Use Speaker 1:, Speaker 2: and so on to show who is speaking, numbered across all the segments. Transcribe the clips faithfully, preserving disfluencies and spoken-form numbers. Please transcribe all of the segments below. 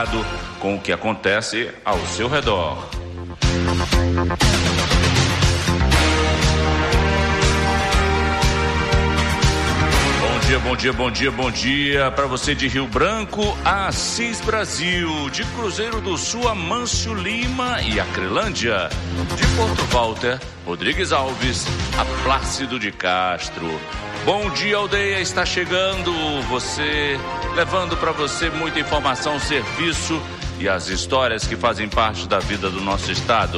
Speaker 1: com o que acontece ao seu redor. Bom dia, bom dia, bom dia, bom dia para você de Rio Branco, a Assis Brasil, de Cruzeiro do Sul, Amâncio Lima e Acrelândia, de Porto Walter, Rodrigues Alves, a Plácido de Castro. Bom dia, aldeia, está chegando, você levando para você muita informação, serviço e as histórias que fazem parte da vida do nosso estado.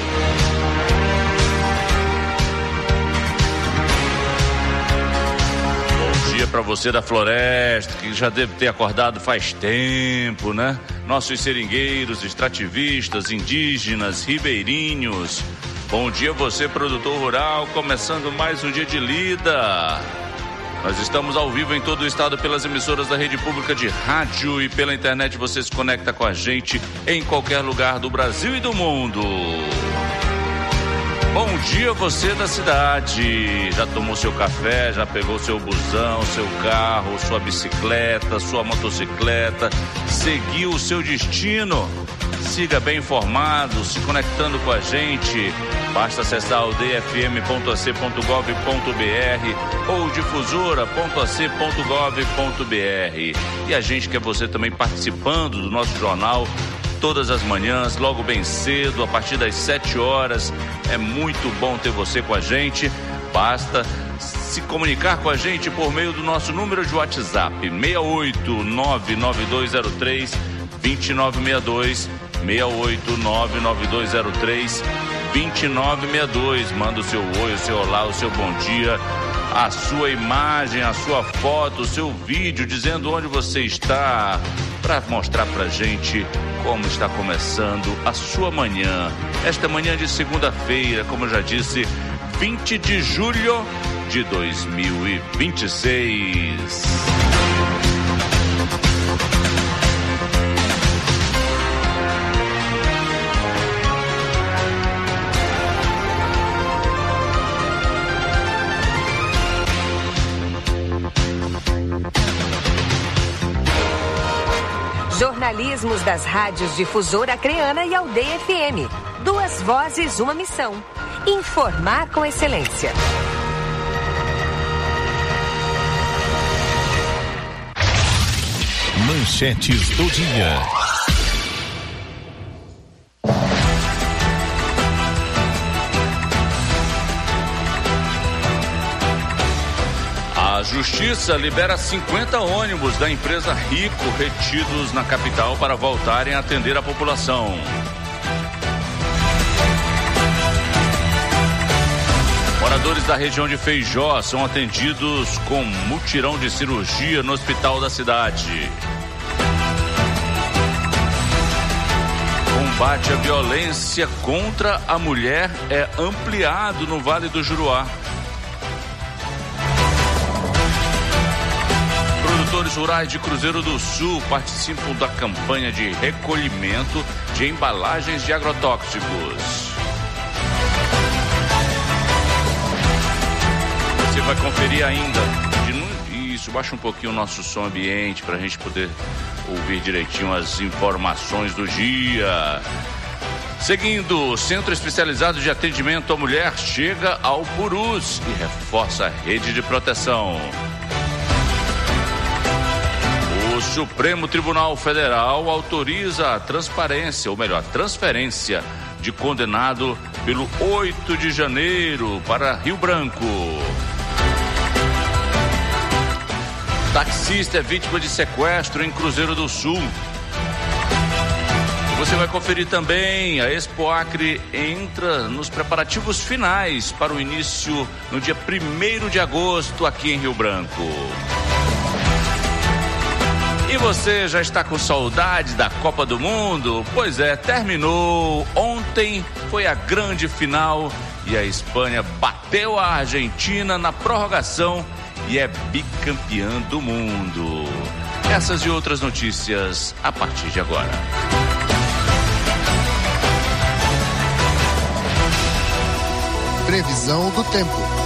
Speaker 1: Bom dia para você da Floresta, que já deve ter acordado faz tempo, né? Nossos seringueiros, extrativistas, indígenas, ribeirinhos. Bom dia você, produtor rural, começando mais um dia de lida. Nós estamos ao vivo em todo o estado pelas emissoras da Rede Pública de Rádio e pela internet você se conecta com a gente em qualquer lugar do Brasil e do mundo. Bom dia você da cidade, já tomou seu café, já pegou seu busão, seu carro, sua bicicleta, sua motocicleta, seguiu o seu destino? Siga bem informado, se conectando com a gente. Basta acessar aldeia f m ponto a c ponto gov ponto b r ou difusora ponto a c ponto gov ponto b r. E a gente quer você também participando do nosso jornal todas as manhãs, logo bem cedo, a partir das sete horas. É muito bom ter você com a gente. Basta se comunicar com a gente por meio do nosso número de WhatsApp, seis oito nove nove dois zero três dois nove seis dois, seis oito nove nove dois zero três dois nove seis dois. Manda o seu oi, o seu olá, o seu bom dia, a sua imagem, a sua foto, o seu vídeo dizendo onde você está, para mostrar pra gente como está começando a sua manhã. Esta manhã de segunda-feira, como eu já disse, vinte de julho de dois mil e vinte e seis.
Speaker 2: Jornalismos das rádios Difusora Acreana e Aldeia F M. Duas vozes, uma missão. Informar com excelência.
Speaker 3: Manchetes do dia.
Speaker 1: A Justiça libera cinquenta ônibus da empresa Rico retidos na capital para voltarem a atender a população. Moradores da região de Feijó são atendidos com mutirão de cirurgia no hospital da cidade. Combate à violência contra a mulher é ampliado no Vale do Juruá. Produtores rurais de Cruzeiro do Sul participam da campanha de recolhimento de embalagens de agrotóxicos. Você vai conferir ainda. De... Isso, baixa um pouquinho o nosso som ambiente para a gente poder ouvir direitinho as informações do dia. Seguindo, o Centro Especializado de Atendimento à Mulher chega ao Purus e reforça a rede de proteção. O Supremo Tribunal Federal autoriza a transparência, ou melhor, a transferência de condenado pelo oito de janeiro para Rio Branco. Taxista é vítima de sequestro em Cruzeiro do Sul. Você vai conferir também, a Expo Acre entra nos preparativos finais para o início no dia primeiro de agosto aqui em Rio Branco. E você já está com saudade da Copa do Mundo? Pois é, terminou. Ontem foi a grande final e a Espanha bateu a Argentina na prorrogação e é bicampeã do mundo. Essas e outras notícias a partir de agora.
Speaker 4: Previsão do tempo.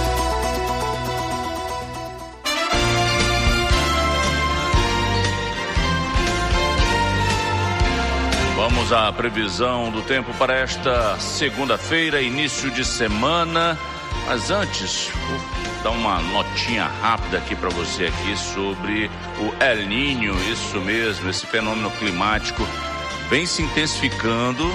Speaker 1: Vamos à previsão do tempo para esta segunda-feira, início de semana. Mas antes, vou dar uma notinha rápida aqui para você aqui sobre o El Niño, isso mesmo, esse fenômeno climático vem se intensificando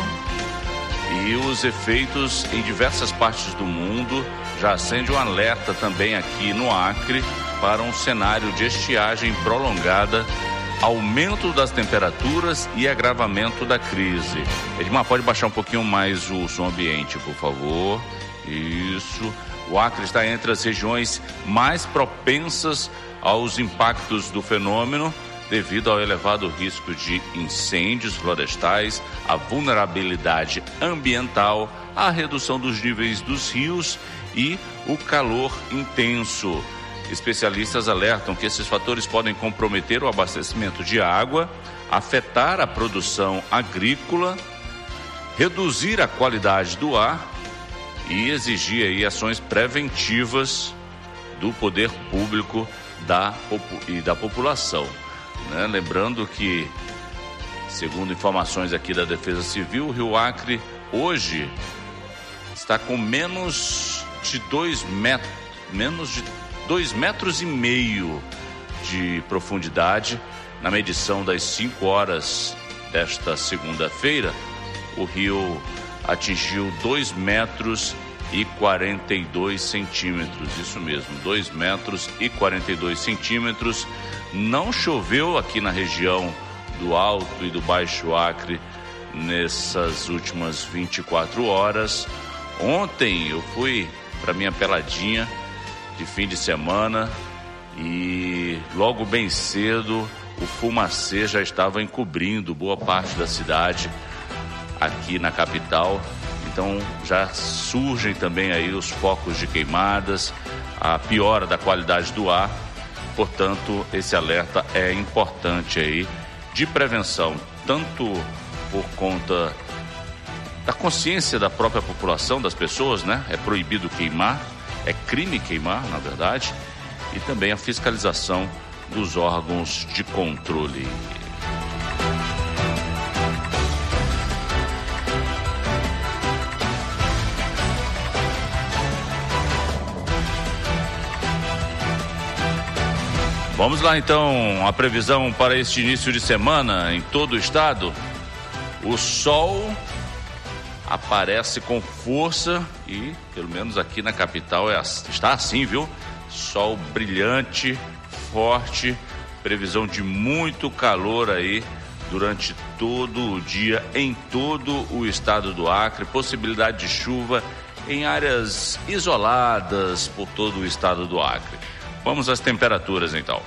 Speaker 1: e os efeitos em diversas partes do mundo já acende um alerta também aqui no Acre para um cenário de estiagem prolongada, aumento das temperaturas e agravamento da crise. Edmar, pode baixar um pouquinho mais o som ambiente, por favor. Isso. O Acre está entre as regiões mais propensas aos impactos do fenômeno, devido ao elevado risco de incêndios florestais, a vulnerabilidade ambiental, a redução dos níveis dos rios e o calor intenso. Especialistas alertam que esses fatores podem comprometer o abastecimento de água, afetar a produção agrícola, reduzir a qualidade do ar e exigir aí ações preventivas do poder público da, e da população. Né? Lembrando que, segundo informações aqui da Defesa Civil, o Rio Acre hoje está com menos de dois metros, menos de dois metros e meio de profundidade. Na medição das cinco horas desta segunda-feira, o rio atingiu dois metros e quarenta e dois centímetros, isso mesmo, dois metros e quarenta e dois centímetros. Não choveu aqui na região do Alto e do Baixo Acre nessas últimas vinte e quatro horas. Ontem eu fui para minha peladinha de fim de semana e logo bem cedo o fumacê já estava encobrindo boa parte da cidade aqui na capital. Então já surgem também aí os focos de queimadas, a piora da qualidade do ar. Portanto, esse alerta é importante aí de prevenção, tanto por conta da consciência da própria população, das pessoas, né? É proibido queimar, é crime queimar, na verdade, e também a fiscalização dos órgãos de controle. Vamos lá então, a previsão para este início de semana em todo o estado. O sol aparece com força e, pelo menos aqui na capital, é, está assim, viu? Sol brilhante, forte, previsão de muito calor aí durante todo o dia em todo o estado do Acre, possibilidade de chuva em áreas isoladas por todo o estado do Acre. Vamos às temperaturas então.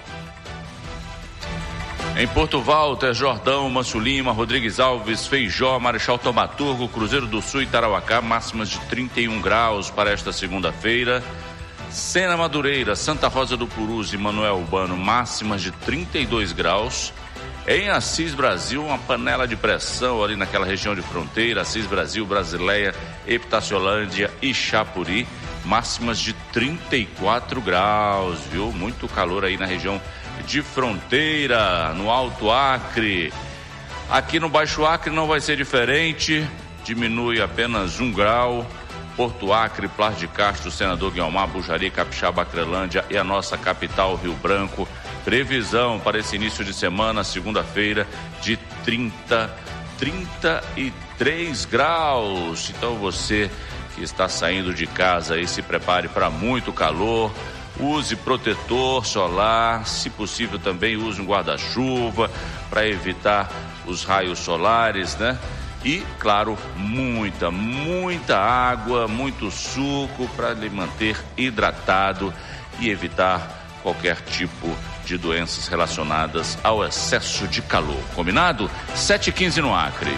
Speaker 1: Em Porto Walter, Jordão, Manso Lima, Rodrigues Alves, Feijó, Marechal Thaumaturgo, Cruzeiro do Sul e Tarauacá, máximas de trinta e um graus para esta segunda-feira. Sena Madureira, Santa Rosa do Purus e Manuel Urbano, máximas de trinta e dois graus. Em Assis Brasil, uma panela de pressão ali naquela região de fronteira, Assis Brasil, Brasileia, Epitaciolândia e Chapuri, máximas de trinta e quatro graus, viu? Muito calor aí na região de fronteira, no Alto Acre. Aqui no Baixo Acre não vai ser diferente, diminui apenas um grau. Porto Acre, Plar de Castro, Senador Guiomar, Bujari, Capixaba, Acrelândia e a nossa capital, Rio Branco. Previsão para esse início de semana, segunda-feira, de trinta, trinta e três graus. Então você que está saindo de casa aí, se prepare para muito calor. Use protetor solar, se possível também use um guarda-chuva para evitar os raios solares, né? E, claro, muita, muita água, muito suco para lhe manter hidratado e evitar qualquer tipo de doenças relacionadas ao excesso de calor. Combinado? sete e quinze no Acre.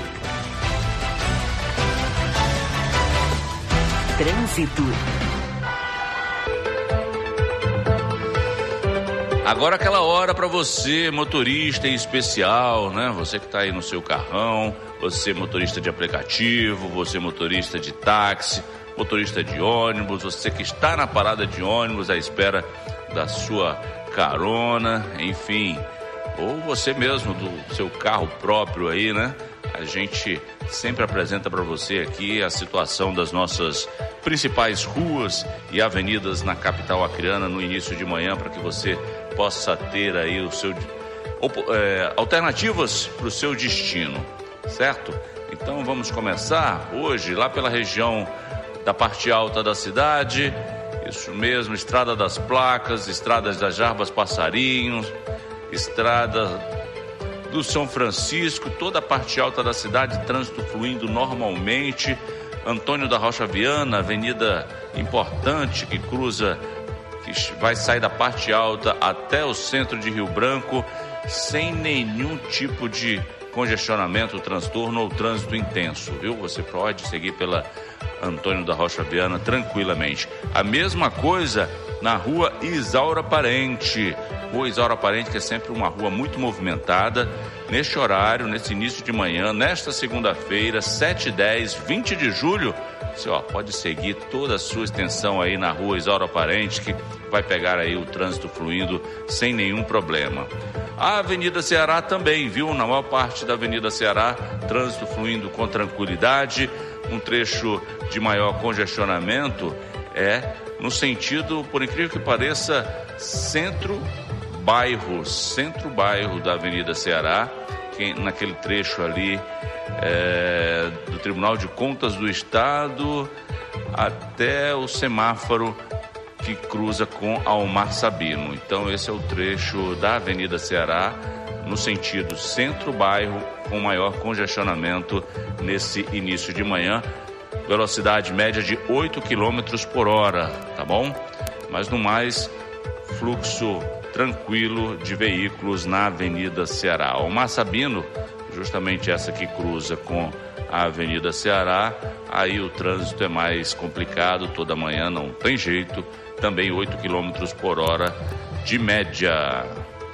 Speaker 2: Trânsito.
Speaker 1: Agora aquela hora para você, motorista em especial, né? Você que está aí no seu carrão, você motorista de aplicativo, você motorista de táxi, motorista de ônibus, você que está na parada de ônibus à espera da sua carona, enfim, ou você mesmo do seu carro próprio aí, né? a gente sempre apresenta para você aqui a situação das nossas principais ruas e avenidas na capital acreana no início de manhã, para que você possa ter aí o seu é, alternativas para o seu destino, certo? Então vamos começar hoje lá pela região da parte alta da cidade, isso mesmo, Estrada das Placas, Estradas das Jarbas Passarinhos, Estrada do São Francisco, toda a parte alta da cidade, trânsito fluindo normalmente. Antônio da Rocha Viana, avenida importante que cruza, que vai sair da parte alta até o centro de Rio Branco, sem nenhum tipo de congestionamento, transtorno ou trânsito intenso, viu? Você pode seguir pela Antônio da Rocha Viana tranquilamente. A mesma coisa na rua Isaura Parente. Rua Isaura Parente, que é sempre uma rua muito movimentada, neste horário, nesse início de manhã, nesta segunda-feira, sete e dez, vinte de julho, você ó, pode seguir toda a sua extensão aí na rua Isaura Parente, que vai pegar aí o trânsito fluindo sem nenhum problema. A Avenida Ceará também, viu? Na maior parte da Avenida Ceará, trânsito fluindo com tranquilidade. Um trecho de maior congestionamento é no sentido, por incrível que pareça, centro-bairro, centro-bairro da Avenida Ceará, que, naquele trecho ali é, do Tribunal de Contas do Estado até o semáforo que cruza com Almar Sabino. Então esse é o trecho da Avenida Ceará no sentido centro-bairro, com maior congestionamento nesse início de manhã, velocidade média de oito quilômetros por hora, tá bom? Mas no mais, fluxo tranquilo de veículos na Avenida Ceará. Almar Sabino, justamente essa que cruza com a Avenida Ceará, aí o trânsito é mais complicado, toda manhã não tem jeito, também oito quilômetros por hora de média.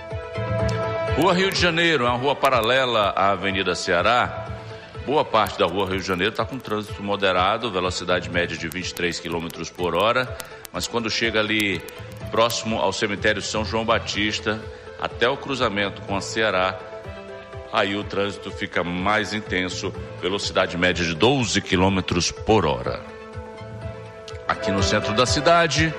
Speaker 1: Rua Rio de Janeiro, é uma rua paralela à Avenida Ceará. Boa parte da Rua Rio de Janeiro está com trânsito moderado, velocidade média de vinte e três quilômetros por hora, mas quando chega ali próximo ao cemitério São João Batista, até o cruzamento com a Ceará, aí o trânsito fica mais intenso, velocidade média de doze quilômetros por hora. Aqui no centro da cidade,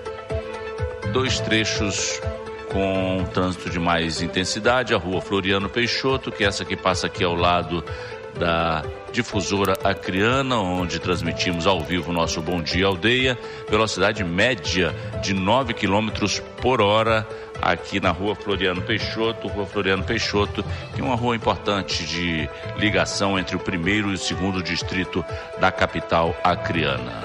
Speaker 1: dois trechos com trânsito de mais intensidade, a Rua Floriano Peixoto, que é essa que passa aqui ao lado da Difusora Acreana, onde transmitimos ao vivo o nosso Bom Dia Aldeia, velocidade média de nove quilômetros por hora, aqui na Rua Floriano Peixoto, Rua Floriano Peixoto, que é uma rua importante de ligação entre o primeiro e o segundo distrito da capital acreana.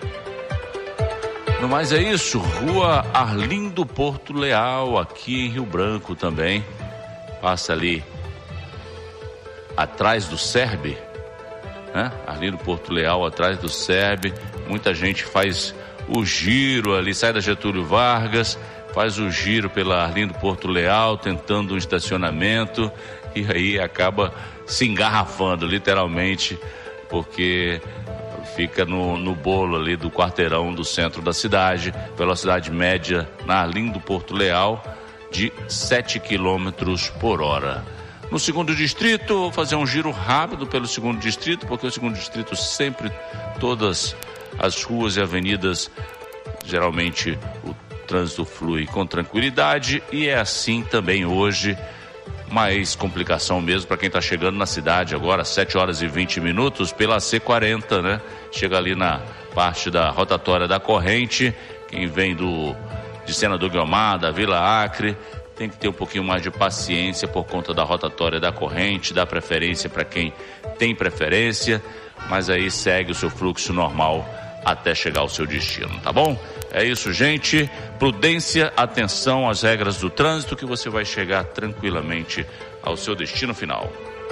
Speaker 1: No mais é isso, Rua Arlindo Porto Leal, aqui em Rio Branco também, passa ali atrás do S E R B, né? Arlindo Porto Leal, atrás do S E R B, muita gente faz o giro ali, sai da Getúlio Vargas, faz o giro pela Arlindo Porto Leal, tentando um estacionamento, e aí acaba se engarrafando, literalmente, porque fica no, no bolo ali do quarteirão do centro da cidade, velocidade média na Arlindo Porto Leal de sete quilômetros por hora. No segundo distrito, vou fazer um giro rápido pelo segundo distrito, porque o segundo distrito sempre, todas as ruas e avenidas, geralmente o trânsito flui com tranquilidade, e é assim também hoje, mais complicação mesmo para quem está chegando na cidade agora, sete horas e vinte minutos, pela C quarenta, né? Chega ali na parte da rotatória da Corrente, quem vem do, de Senador Guiomar, da Vila Acre, tem que ter um pouquinho mais de paciência por conta da rotatória da Corrente, dá preferência para quem tem preferência, mas aí segue o seu fluxo normal até chegar ao seu destino, tá bom? É isso, gente. Prudência, atenção às regras do trânsito, que você vai chegar tranquilamente ao seu destino final.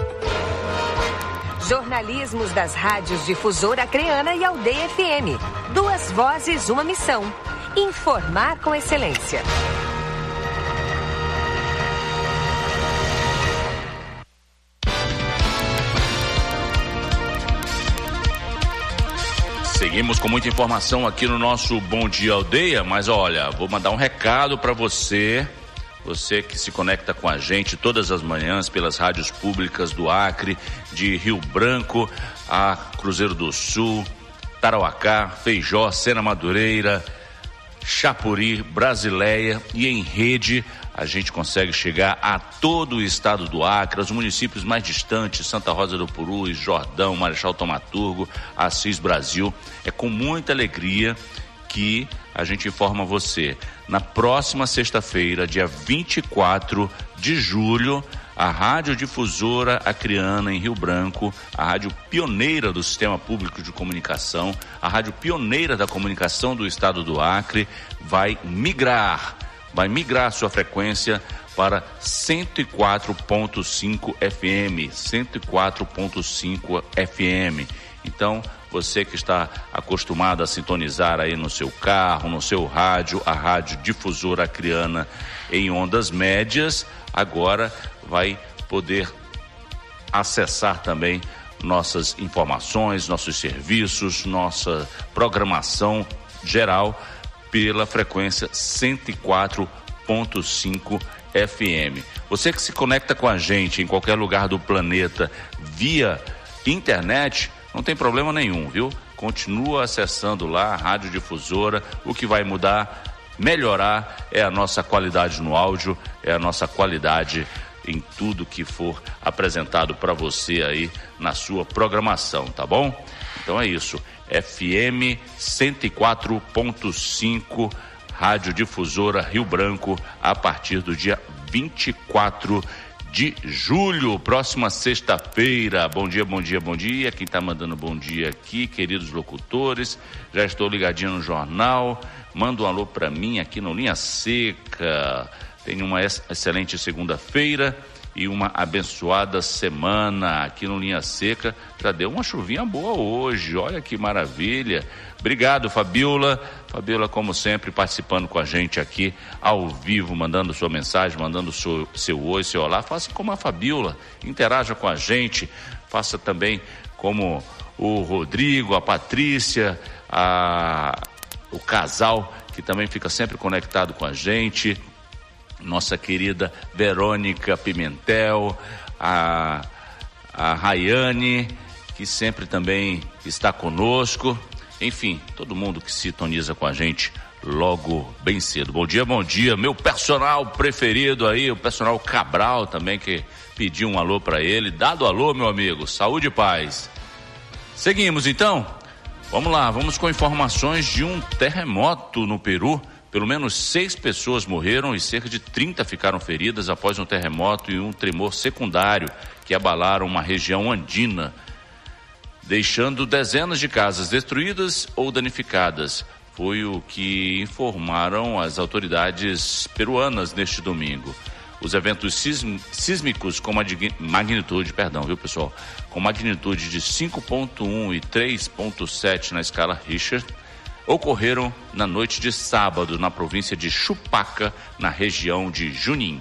Speaker 2: Jornalismos das rádios Difusora Acreana e Aldeia F M. Duas vozes, uma missão. Informar com excelência.
Speaker 1: Seguimos com muita informação aqui no nosso Bom Dia Aldeia, mas olha, vou mandar um recado para você, você que se conecta com a gente todas as manhãs pelas rádios públicas do Acre, de Rio Branco a Cruzeiro do Sul, Tarauacá, Feijó, Sena Madureira, Chapuri, Brasileia, e em rede a gente consegue chegar a todo o estado do Acre, os municípios mais distantes, Santa Rosa do Purus, Jordão, Marechal Thaumaturgo, Assis Brasil. É com muita alegria que a gente informa você. Na próxima sexta-feira, dia vinte e quatro de julho, a Radiodifusora Acreana em Rio Branco, a rádio pioneira do Sistema Público de Comunicação, a rádio pioneira da comunicação do estado do Acre, vai migrar, vai migrar sua frequência para cento e quatro ponto cinco F M, cento e quatro ponto cinco F M. Então, você que está acostumado a sintonizar aí no seu carro, no seu rádio, a Rádio Difusora Acreana em ondas médias, agora vai poder acessar também nossas informações, nossos serviços, nossa programação geral pela frequência cento e quatro ponto cinco F M. Você que se conecta com a gente em qualquer lugar do planeta via internet, não tem problema nenhum, viu? Continua acessando lá a Rádio Difusora. O que vai mudar, melhorar, é a nossa qualidade no áudio, é a nossa qualidade em tudo que for apresentado para você aí na sua programação, tá bom? Então é isso, F M cento e quatro ponto cinco, Rádio Difusora Rio Branco, a partir do dia vinte e quatro de julho, próxima sexta-feira. Bom dia, bom dia, bom dia. Quem está mandando bom dia aqui, queridos locutores, já estou ligadinho no jornal. Manda um alô para mim aqui no Linha Seca. Tenha uma excelente segunda-feira e uma abençoada semana aqui no Linha Seca. Já deu uma chuvinha boa hoje, olha que maravilha. Obrigado, Fabiola. Fabiola, como sempre, participando com a gente aqui ao vivo, mandando sua mensagem, mandando seu, seu oi, seu olá. Faça como a Fabiola, interaja com a gente. Faça também como o Rodrigo, a Patrícia, a, o casal que também fica sempre conectado com a gente. Nossa querida Verônica Pimentel, a, a Rayane, que sempre também está conosco. Enfim, todo mundo que sintoniza com a gente logo bem cedo. Bom dia, bom dia, meu personal preferido aí, o personal Cabral também, que pediu um alô para ele. Dado alô, meu amigo, saúde e paz. Seguimos então, vamos lá, vamos com informações de um terremoto no Peru. Pelo menos seis pessoas morreram e cerca de trinta ficaram feridas após um terremoto e um tremor secundário que abalaram uma região andina, deixando dezenas de casas destruídas ou danificadas. Foi o que informaram as autoridades peruanas neste domingo. Os eventos sísmicos com magnitude, perdão, viu pessoal, com magnitude de cinco ponto um e três ponto sete na escala Richter, ocorreram na noite de sábado na província de Chupaca, na região de Junín.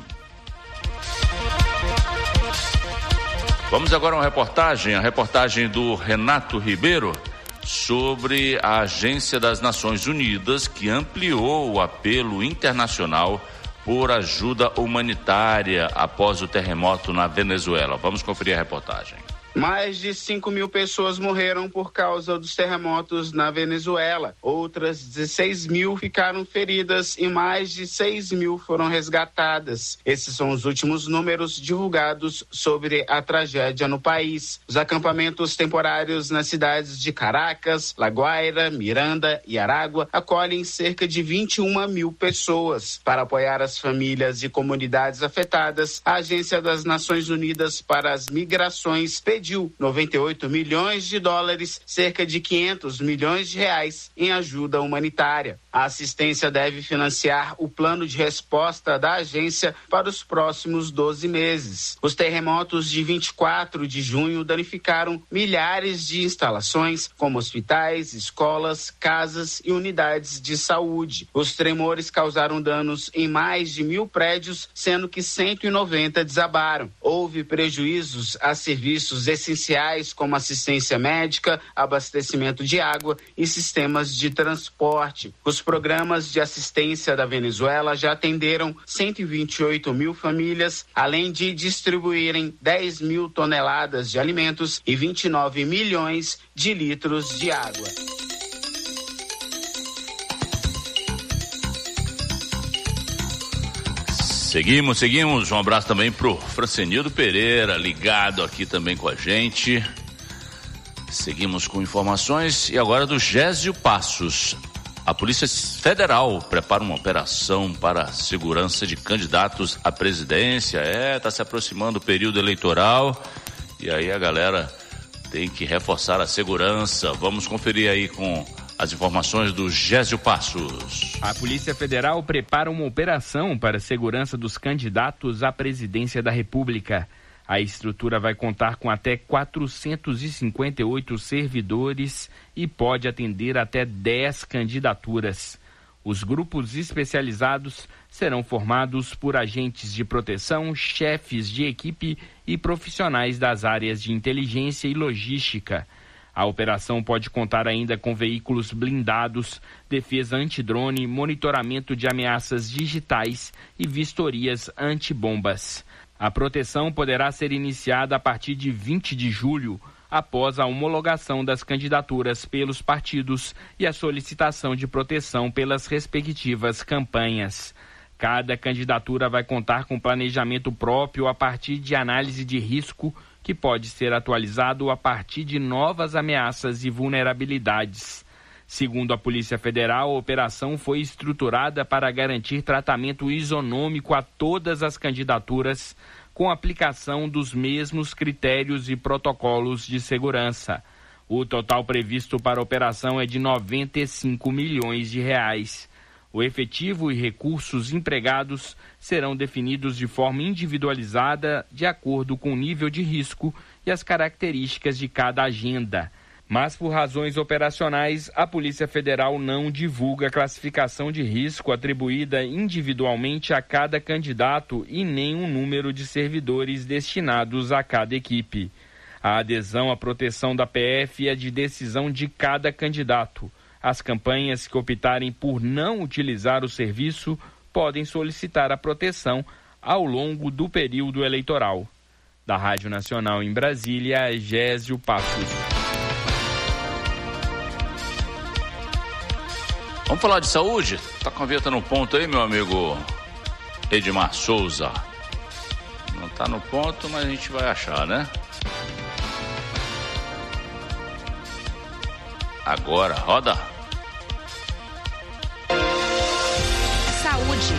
Speaker 1: Vamos agora a uma reportagem, a reportagem do Renato Ribeiro sobre a Agência das Nações Unidas, que ampliou o apelo internacional por ajuda humanitária após o terremoto na Venezuela. Vamos conferir a reportagem.
Speaker 4: Mais de cinco mil pessoas morreram por causa dos terremotos na Venezuela. Outras dezesseis mil ficaram feridas e mais de seis mil foram resgatadas. Esses são os últimos números divulgados sobre a tragédia no país. Os acampamentos temporários nas cidades de Caracas, La Guaira, Miranda e Aragua acolhem cerca de vinte e uma mil pessoas. Para apoiar as famílias e comunidades afetadas, a Agência das Nações Unidas para as Migrações pediu noventa e oito milhões de dólares, cerca de quinhentos milhões de reais, em ajuda humanitária. A assistência deve financiar o plano de resposta da agência para os próximos doze meses. Os terremotos de vinte e quatro de junho danificaram milhares de instalações, como hospitais, escolas, casas e unidades de saúde. Os tremores causaram danos em mais de mil prédios, sendo que cento e noventa desabaram. Houve prejuízos a serviços essenciais como assistência médica, abastecimento de água e sistemas de transporte. Os programas de assistência da Venezuela já atenderam cento e vinte e oito mil famílias, além de distribuírem dez mil toneladas de alimentos e vinte e nove milhões de litros de água.
Speaker 1: Seguimos, seguimos. Um abraço também pro Francenildo Pereira, ligado aqui também com a gente. Seguimos com informações e agora do Gésio Passos. A Polícia Federal prepara uma operação para a segurança de candidatos à presidência. É, tá se aproximando o período eleitoral e aí a galera tem que reforçar a segurança. Vamos conferir aí com as informações do Gésio Passos.
Speaker 5: A Polícia Federal prepara uma operação para a segurança dos candidatos à presidência da República. A estrutura vai contar com até quatrocentos e cinquenta e oito servidores e pode atender até dez candidaturas. Os grupos especializados serão formados por agentes de proteção, chefes de equipe e profissionais das áreas de inteligência e logística. A operação pode contar ainda com veículos blindados, defesa antidrone, monitoramento de ameaças digitais e vistorias antibombas. A proteção poderá ser iniciada a partir de vinte de julho, após a homologação das candidaturas pelos partidos e a solicitação de proteção pelas respectivas campanhas. Cada candidatura vai contar com planejamento próprio a partir de análise de risco, que pode ser atualizado a partir de novas ameaças e vulnerabilidades. Segundo a Polícia Federal, a operação foi estruturada para garantir tratamento isonômico a todas as candidaturas, com aplicação dos mesmos critérios e protocolos de segurança. O total previsto para a operação é de noventa e cinco milhões de reais. O efetivo e recursos empregados serão definidos de forma individualizada, de acordo com o nível de risco e as características de cada agenda. Mas, por razões operacionais, a Polícia Federal não divulga a classificação de risco atribuída individualmente a cada candidato e nem o número de servidores destinados a cada equipe. A adesão à proteção da P F é de decisão de cada candidato. As campanhas que optarem por não utilizar o serviço podem solicitar a proteção ao longo do período eleitoral. Da Rádio Nacional em Brasília, Gésio Passos.
Speaker 1: Vamos falar de saúde? Tá com a vinheta no ponto aí, meu amigo Edmar Souza? Não tá no ponto, mas a gente vai achar, né? Agora, roda.
Speaker 2: Saúde.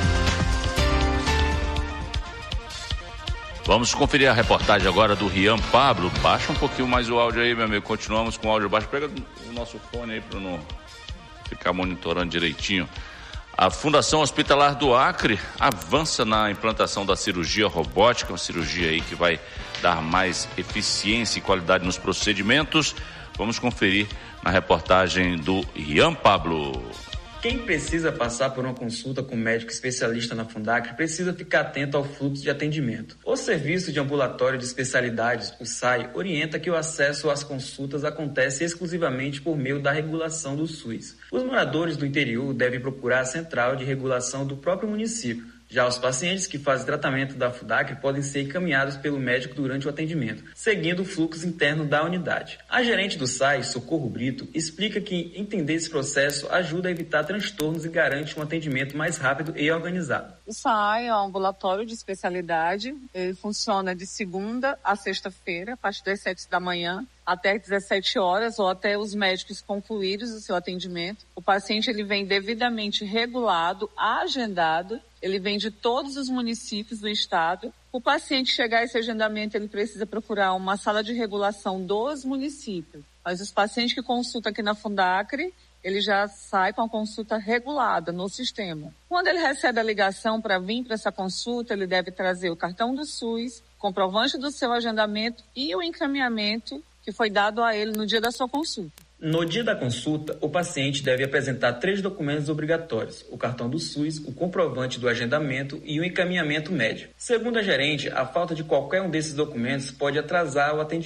Speaker 1: Vamos conferir a reportagem agora do Rian Pablo. Baixa um pouquinho mais o áudio aí, meu amigo. Continuamos com o áudio baixo. Pega o nosso fone aí para não ficar monitorando direitinho. A Fundação Hospitalar do Acre avança na implantação da cirurgia robótica, uma cirurgia aí que vai dar mais eficiência e qualidade nos procedimentos. Vamos conferir na reportagem do Rian Pablo.
Speaker 6: Quem precisa passar por uma consulta com um médico especialista na Fundacre precisa ficar atento ao fluxo de atendimento. O Serviço de Ambulatório de Especialidades, o S A I, orienta que o acesso às consultas acontece exclusivamente por meio da regulação do SUS. Os moradores do interior devem procurar a central de regulação do próprio município. Já os pacientes que fazem tratamento da Fundacre podem ser encaminhados pelo médico durante o atendimento, seguindo o fluxo interno da unidade. A gerente do S A I, Socorro Brito, explica que entender esse processo ajuda a evitar transtornos e garante um atendimento mais rápido e organizado.
Speaker 7: O S A I é um ambulatório de especialidade, ele funciona de segunda a sexta-feira, a partir das sete da manhã, até às dezessete horas ou até os médicos concluírem o seu atendimento. O paciente ele vem devidamente regulado, agendado, ele vem de todos os municípios do estado. O paciente chegar a esse agendamento, ele precisa procurar uma sala de regulação dos municípios. Mas os pacientes que consultam aqui na Fundacre, ele já sai com a consulta regulada no sistema. Quando ele recebe a ligação para vir para essa consulta, ele deve trazer o cartão do SUS, comprovante do seu agendamento e o encaminhamento que foi dado a ele no dia da sua consulta.
Speaker 6: No dia da consulta, o paciente deve apresentar três documentos obrigatórios: o cartão do SUS, o comprovante do agendamento e o encaminhamento médico. Segundo a gerente, a falta de qualquer um desses documentos pode atrasar o atendimento.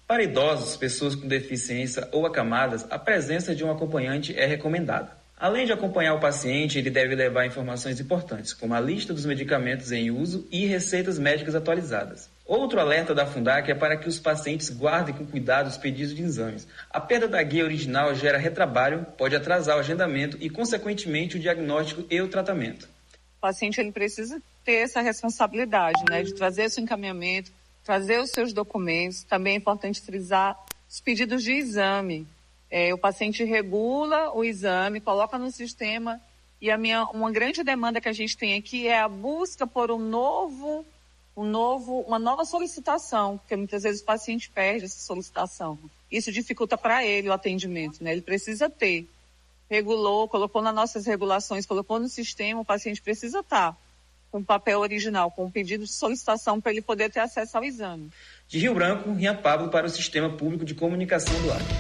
Speaker 6: Para idosos, pessoas com deficiência ou acamadas, a presença de um acompanhante é recomendada. Além de acompanhar o paciente, ele deve levar informações importantes, como a lista dos medicamentos em uso e receitas médicas atualizadas. Outro alerta da Fundac é para que os pacientes guardem com cuidado os pedidos de exames. A perda da guia original gera retrabalho, pode atrasar o agendamento e, consequentemente, o diagnóstico e o tratamento.
Speaker 7: O paciente ele precisa ter essa responsabilidade, né, de trazer seu encaminhamento, trazer os seus documentos. Também é importante frisar os pedidos de exame. É, o paciente regula o exame, coloca no sistema, e a minha, uma grande demanda que a gente tem aqui é a busca por um novo, um novo, uma nova solicitação, porque muitas vezes o paciente perde essa solicitação. Isso dificulta para ele o atendimento, né? Ele precisa ter. Regulou, colocou nas nossas regulações, colocou no sistema, o paciente precisa estar com o papel original, com o pedido de solicitação para ele poder ter acesso ao exame.
Speaker 6: De Rio Branco, Rian Pablo para o Sistema Público de Comunicação do Acre.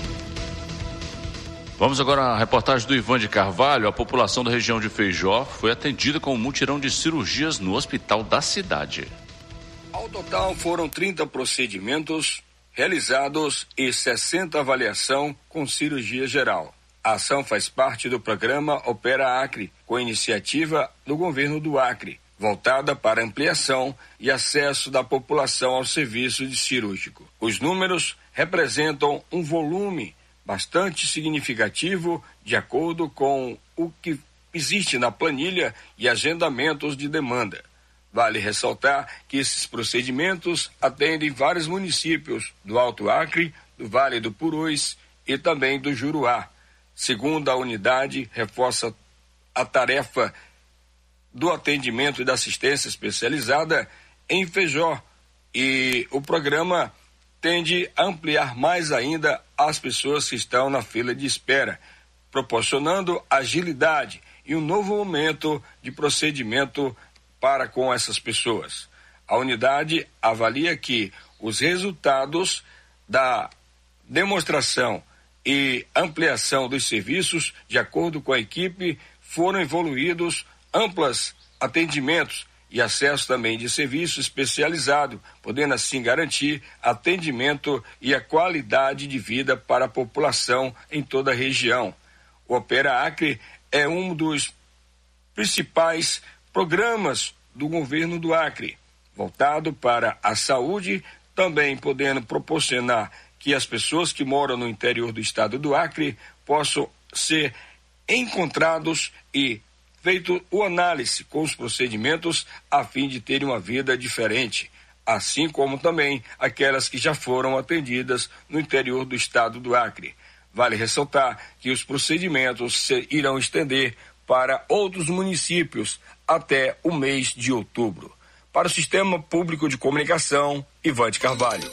Speaker 1: Vamos agora à reportagem do Ivan de Carvalho. A população da região de Feijó foi atendida com um mutirão de cirurgias no hospital da cidade.
Speaker 8: Ao total foram trinta procedimentos realizados e sessenta avaliação com cirurgia geral. A ação faz parte do programa Opera Acre, com iniciativa do governo do Acre, voltada para ampliação e acesso da população ao serviço de cirúrgico. Os números representam um volume bastante significativo de acordo com o que existe na planilha e agendamentos de demanda. Vale ressaltar que esses procedimentos atendem vários municípios do Alto Acre, do Vale do Purus e também do Juruá. Segundo a unidade, reforça a tarefa do atendimento e da assistência especializada em Feijó, e o programa tende a ampliar mais ainda as pessoas que estão na fila de espera, proporcionando agilidade e um novo momento de procedimento para com essas pessoas. A unidade avalia que os resultados da demonstração e ampliação dos serviços, de acordo com a equipe, foram evoluídos amplos atendimentos e acesso também de serviço especializado, podendo assim garantir atendimento e a qualidade de vida para a população em toda a região. O Opera Acre é um dos principais programas do governo do Acre, voltado para a saúde, também podendo proporcionar que as pessoas que moram no interior do estado do Acre possam ser encontrados e feito o análise com os procedimentos a fim de terem uma vida diferente, assim como também aquelas que já foram atendidas no interior do estado do Acre. Vale ressaltar que os procedimentos se irão estender para outros municípios até o mês de outubro. Para o Sistema Público de Comunicação, Ivan de Carvalho.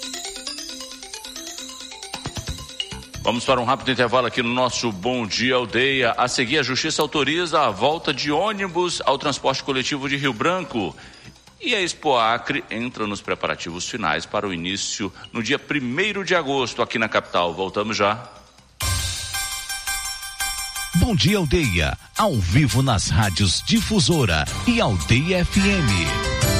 Speaker 1: Vamos para um rápido intervalo aqui no nosso Bom Dia Aldeia. A seguir, a Justiça autoriza a volta de ônibus ao transporte coletivo de Rio Branco. E a Expo Acre entra nos preparativos finais para o início no dia primeiro de agosto aqui na capital. Voltamos já.
Speaker 3: Bom Dia Aldeia, ao vivo nas rádios Difusora e Aldeia F M.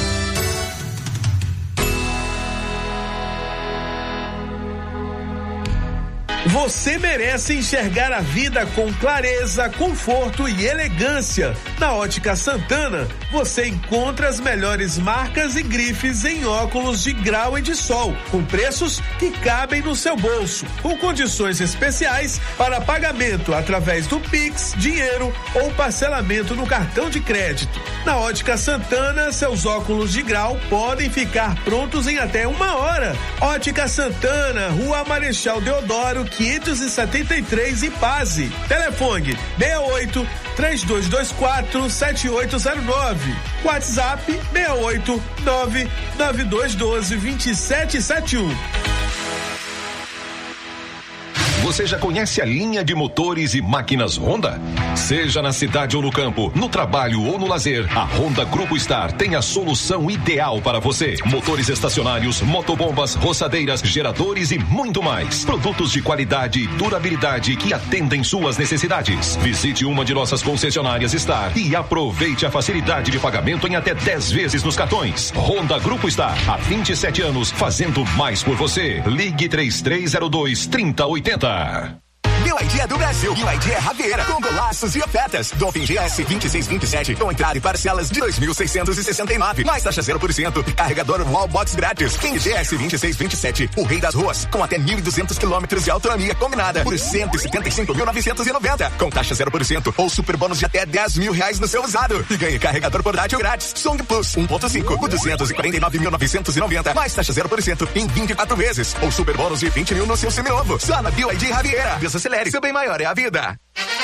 Speaker 9: Você merece enxergar a vida com clareza, conforto e elegância. Na Ótica Santana, você encontra as melhores marcas e grifes em óculos de grau e de sol, com preços que cabem no seu bolso, com condições especiais para pagamento através do Pix, dinheiro ou parcelamento no cartão de crédito. Na Ótica Santana, seus óculos de grau podem ficar prontos em até uma hora. Ótica Santana, Rua Marechal Deodoro, quinhentos e setenta e três, Ipaze. Telefone seis oito, três dois dois quatro, sete oito zero nove. WhatsApp seis oito, nove nove dois um dois, dois sete sete um.
Speaker 10: Você já conhece a linha de motores e máquinas Honda? Seja na cidade ou no campo, no trabalho ou no lazer, a Honda Grupo Star tem a solução ideal para você. Motores estacionários, motobombas, roçadeiras, geradores e muito mais. Produtos de qualidade e durabilidade que atendem suas necessidades. Visite uma de nossas concessionárias Star e aproveite a facilidade de pagamento em até dez vezes nos cartões. Honda Grupo Star, há vinte e sete anos, fazendo mais por você. Ligue três três zero dois, três zero oito zero.
Speaker 11: B Y D é do Brasil, B Y D é Ravieira, com golaços e ofertas. Dolphin G S vinte e seis vinte e sete, com entrada e parcelas de dois mil seiscentos e sessenta e nove, mais taxa zero por cento e carregador Wallbox grátis. King G S vinte e seis vinte e sete, o rei das ruas, com até mil e duzentos quilômetros de autonomia combinada, por cento e setenta e cinco mil novecentos e noventa, com taxa zero por cento ou super bônus de até dez mil reais no seu usado. E ganhe carregador portátil grátis. Song Plus um ponto cinco, por duzentos e quarenta e nove mil novecentos e noventa, mais taxa zero por cento em vinte e quatro vezes, ou super bônus de vinte mil no seu seminovo. Só na B Y D Ravieira. Desacelere, seu bem maior é a vida.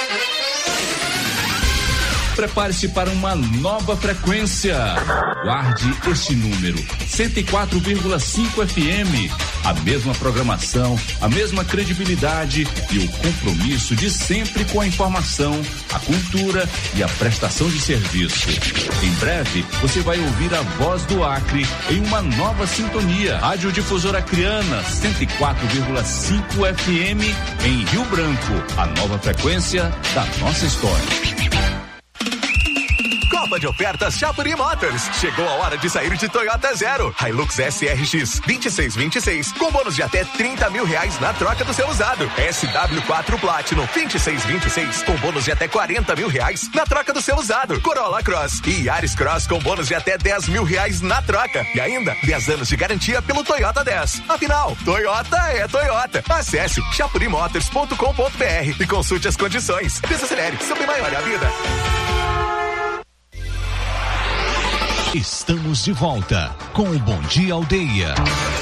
Speaker 3: Prepare-se para uma nova frequência. Guarde este número: cento e quatro vírgula cinco F M. A mesma programação, a mesma credibilidade e o compromisso de sempre com a informação, a cultura e a prestação de serviço. Em breve, você vai ouvir a voz do Acre em uma nova sintonia. Rádio Difusora Acreana, cento e quatro vírgula cinco F M em Rio Branco. A nova frequência da nossa história.
Speaker 11: Copa de ofertas Chapuri Motors. Chegou a hora de sair de Toyota Zero. Hilux S R X vinte e seis vinte e seis, com bônus de até trinta mil reais na troca do seu usado. S W quatro Platinum vinte e seis vinte e seis, com bônus de até quarenta mil reais na troca do seu usado. Corolla Cross e Yaris Cross com bônus de até dez mil reais na troca. E ainda dez anos de garantia pelo Toyota dez. Afinal, Toyota é Toyota. Acesse chapuri motors ponto com ponto b r e consulte as condições. Desacelere, seu bem maior é a vida.
Speaker 3: Estamos de volta com o Bom Dia Aldeia.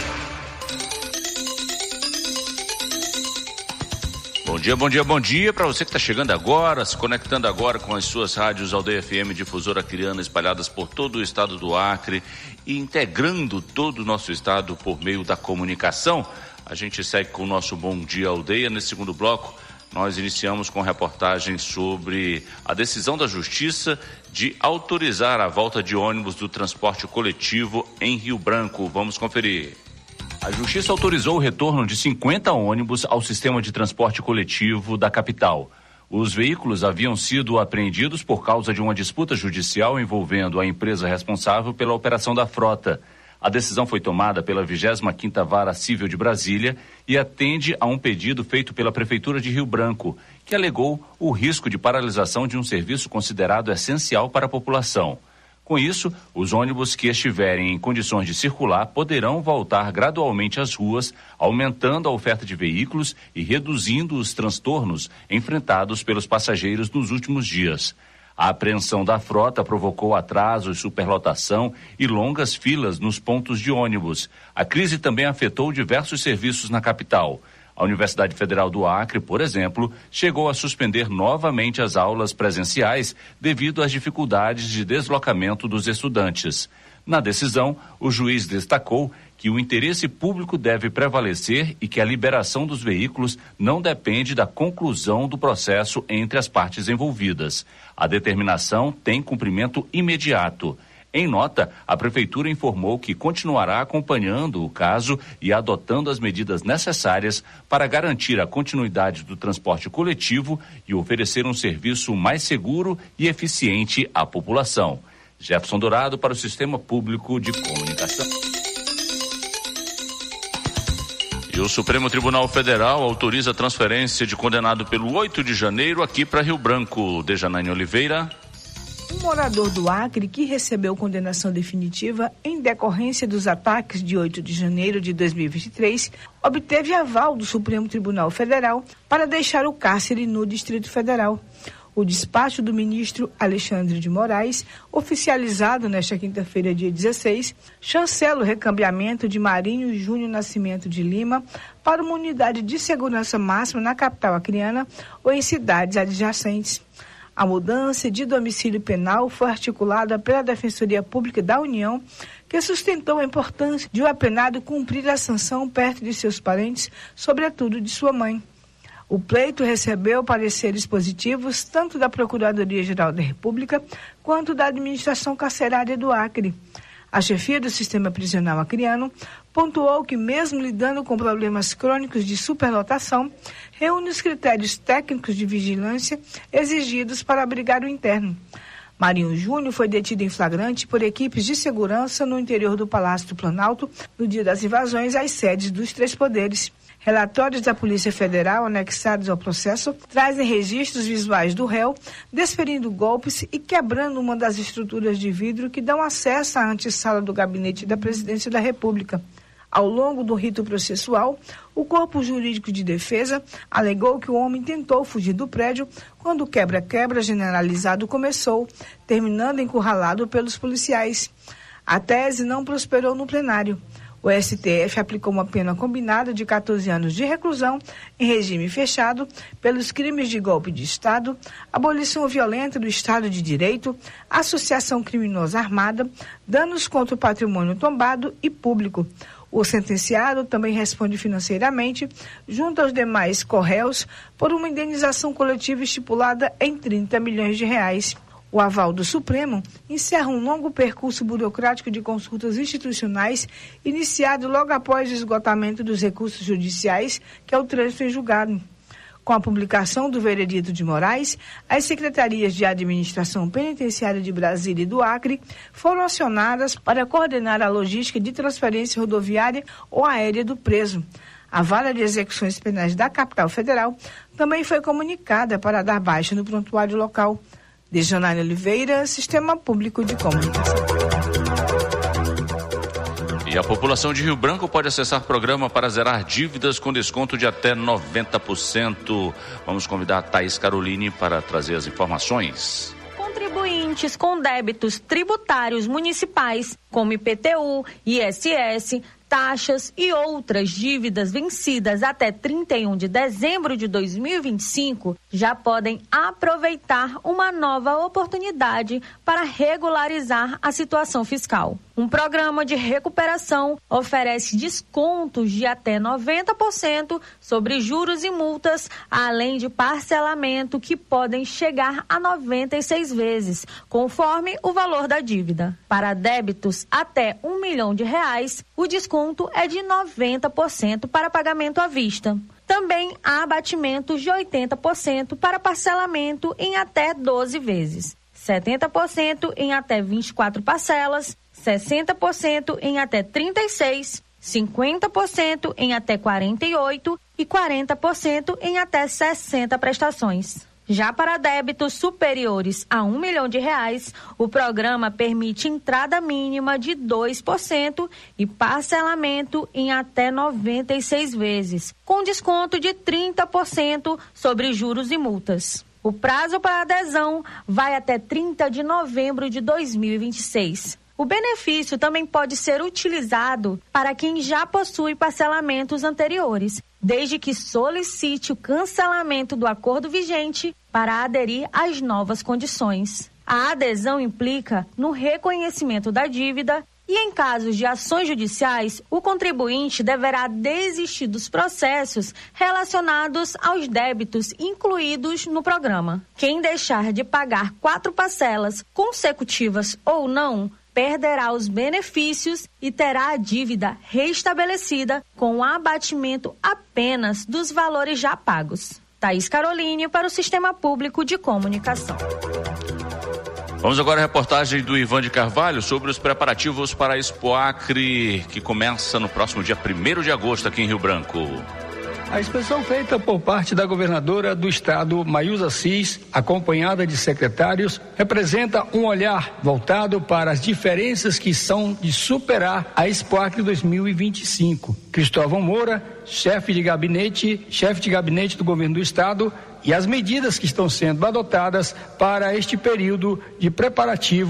Speaker 1: Bom dia, bom dia, bom dia para você que está chegando agora, se conectando agora com as suas rádios Aldeia F M, Difusora Acreana, espalhadas por todo o estado do Acre e integrando todo o nosso estado por meio da comunicação. A gente segue com o nosso Bom Dia Aldeia. Nesse segundo bloco, nós iniciamos com reportagem sobre a decisão da Justiça de autorizar a volta de ônibus do transporte coletivo em Rio Branco. Vamos conferir. A Justiça autorizou o retorno de cinquenta ônibus ao sistema de transporte coletivo da capital. Os veículos haviam sido apreendidos por causa de uma disputa judicial envolvendo a empresa responsável pela operação da frota. A decisão foi tomada pela vigésima quinta Vara Civil de Brasília e atende a um pedido feito pela Prefeitura de Rio Branco, que alegou o risco de paralisação de um serviço considerado essencial para a população. Com isso, os ônibus que estiverem em condições de circular poderão voltar gradualmente às ruas, aumentando a oferta de veículos e reduzindo os transtornos enfrentados pelos passageiros nos últimos dias. A apreensão da frota provocou atrasos, superlotação e longas filas nos pontos de ônibus. A crise também afetou diversos serviços na capital. A Universidade Federal do Acre, por exemplo, chegou a suspender novamente as aulas presenciais devido às dificuldades de deslocamento dos estudantes. Na decisão, o juiz destacou que o interesse público deve prevalecer e que a liberação dos veículos não depende da conclusão do processo entre as partes envolvidas. A determinação tem cumprimento imediato. Em nota, a Prefeitura informou que continuará acompanhando o caso e adotando as medidas necessárias para garantir a continuidade do transporte coletivo e oferecer um serviço mais seguro e eficiente à população. Jefferson Dourado para o Sistema Público de Comunicação. E o Supremo Tribunal Federal autoriza a transferência de condenado pelo oito de janeiro aqui para Rio Branco. Dejanane Oliveira.
Speaker 12: Um morador do Acre que recebeu condenação definitiva em decorrência dos ataques de oito de janeiro de dois mil e vinte e três obteve aval do Supremo Tribunal Federal para deixar o cárcere no Distrito Federal. O despacho do ministro Alexandre de Moraes, oficializado nesta quinta-feira, dia dezesseis, chancela o recambiamento de Marinho Júnior Nascimento de Lima para uma unidade de segurança máxima na capital acreana ou em cidades adjacentes. A mudança de domicílio penal foi articulada pela Defensoria Pública da União, que sustentou a importância de o apenado cumprir a sanção perto de seus parentes, sobretudo de sua mãe. O pleito recebeu pareceres positivos tanto da Procuradoria-Geral da República quanto da Administração Carcerária do Acre. A chefia do sistema prisional acreano pontuou que, mesmo lidando com problemas crônicos de superlotação, reúne os critérios técnicos de vigilância exigidos para abrigar o interno. Marinho Júnior foi detido em flagrante por equipes de segurança no interior do Palácio do Planalto no dia das invasões às sedes dos três poderes. Relatórios da Polícia Federal anexados ao processo trazem registros visuais do réu desferindo golpes e quebrando uma das estruturas de vidro que dão acesso à antessala do gabinete da Presidência da República. Ao longo do rito processual, o Corpo Jurídico de Defesa alegou que o homem tentou fugir do prédio quando o quebra-quebra generalizado começou, terminando encurralado pelos policiais. A tese não prosperou no plenário. O S T F aplicou uma pena combinada de quatorze anos de reclusão em regime fechado pelos crimes de golpe de Estado, abolição violenta do Estado de Direito, associação criminosa armada, danos contra o patrimônio tombado e público. O sentenciado também responde financeiramente, junto aos demais corréus, por uma indenização coletiva estipulada em trinta milhões de reais. O aval do Supremo encerra um longo percurso burocrático de consultas institucionais iniciado logo após o esgotamento dos recursos judiciais, que é o trânsito em julgado. Com a publicação do veredito de Moraes, as secretarias de Administração Penitenciária de Brasília e do Acre foram acionadas para coordenar a logística de transferência rodoviária ou aérea do preso. A Vara de Execuções Penais da Capital Federal também foi comunicada para dar baixa no prontuário local. Dejanane Oliveira, Sistema Público de Comunicação.
Speaker 1: E a população de Rio Branco pode acessar programa para zerar dívidas com desconto de até noventa por cento. Vamos convidar a Thaís Caroline para trazer as informações.
Speaker 13: Contribuintes com débitos tributários municipais, como I P T U, I S S, taxas e outras dívidas vencidas até trinta e um de dezembro de dois mil e vinte e cinco já podem aproveitar uma nova oportunidade para regularizar a situação fiscal. Um programa de recuperação oferece descontos de até noventa por cento sobre juros e multas, além de parcelamento que podem chegar a noventa e seis vezes, conforme o valor da dívida. Para débitos até um milhão de reais, o desconto é de noventa por cento para pagamento à vista. Também há abatimentos de oitenta por cento para parcelamento em até doze vezes, setenta por cento em até vinte e quatro parcelas, sessenta por cento em até trinta e seis, cinquenta por cento em até quarenta e oito e quarenta por cento em até sessenta prestações. Já para débitos superiores a um milhão de reais, o programa permite entrada mínima de dois por cento e parcelamento em até noventa e seis vezes, com desconto de trinta por cento sobre juros e multas. O prazo para adesão vai até trinta de novembro de dois mil e vinte e seis. O benefício também pode ser utilizado para quem já possui parcelamentos anteriores, desde que solicite o cancelamento do acordo vigente para aderir às novas condições. A adesão implica no reconhecimento da dívida e, em casos de ações judiciais, o contribuinte deverá desistir dos processos relacionados aos débitos incluídos no programa. Quem deixar de pagar quatro parcelas consecutivas ou não, perderá os benefícios e terá a dívida restabelecida com abatimento apenas dos valores já pagos. Thaís Caroline para o Sistema Público de Comunicação.
Speaker 1: Vamos agora à reportagem do Ivan de Carvalho sobre os preparativos para a Expo Acre, que começa no próximo dia primeiro de agosto aqui em Rio Branco.
Speaker 14: A exposição feita por parte da governadora do estado, Mayusa Assis, acompanhada de secretários, representa um olhar voltado para as diferenças que são de superar a Expo Acre dois mil e vinte e cinco. Cristóvão Moura, chefe de gabinete, chefe de gabinete do governo do estado, e as medidas que estão sendo adotadas para este período de preparativo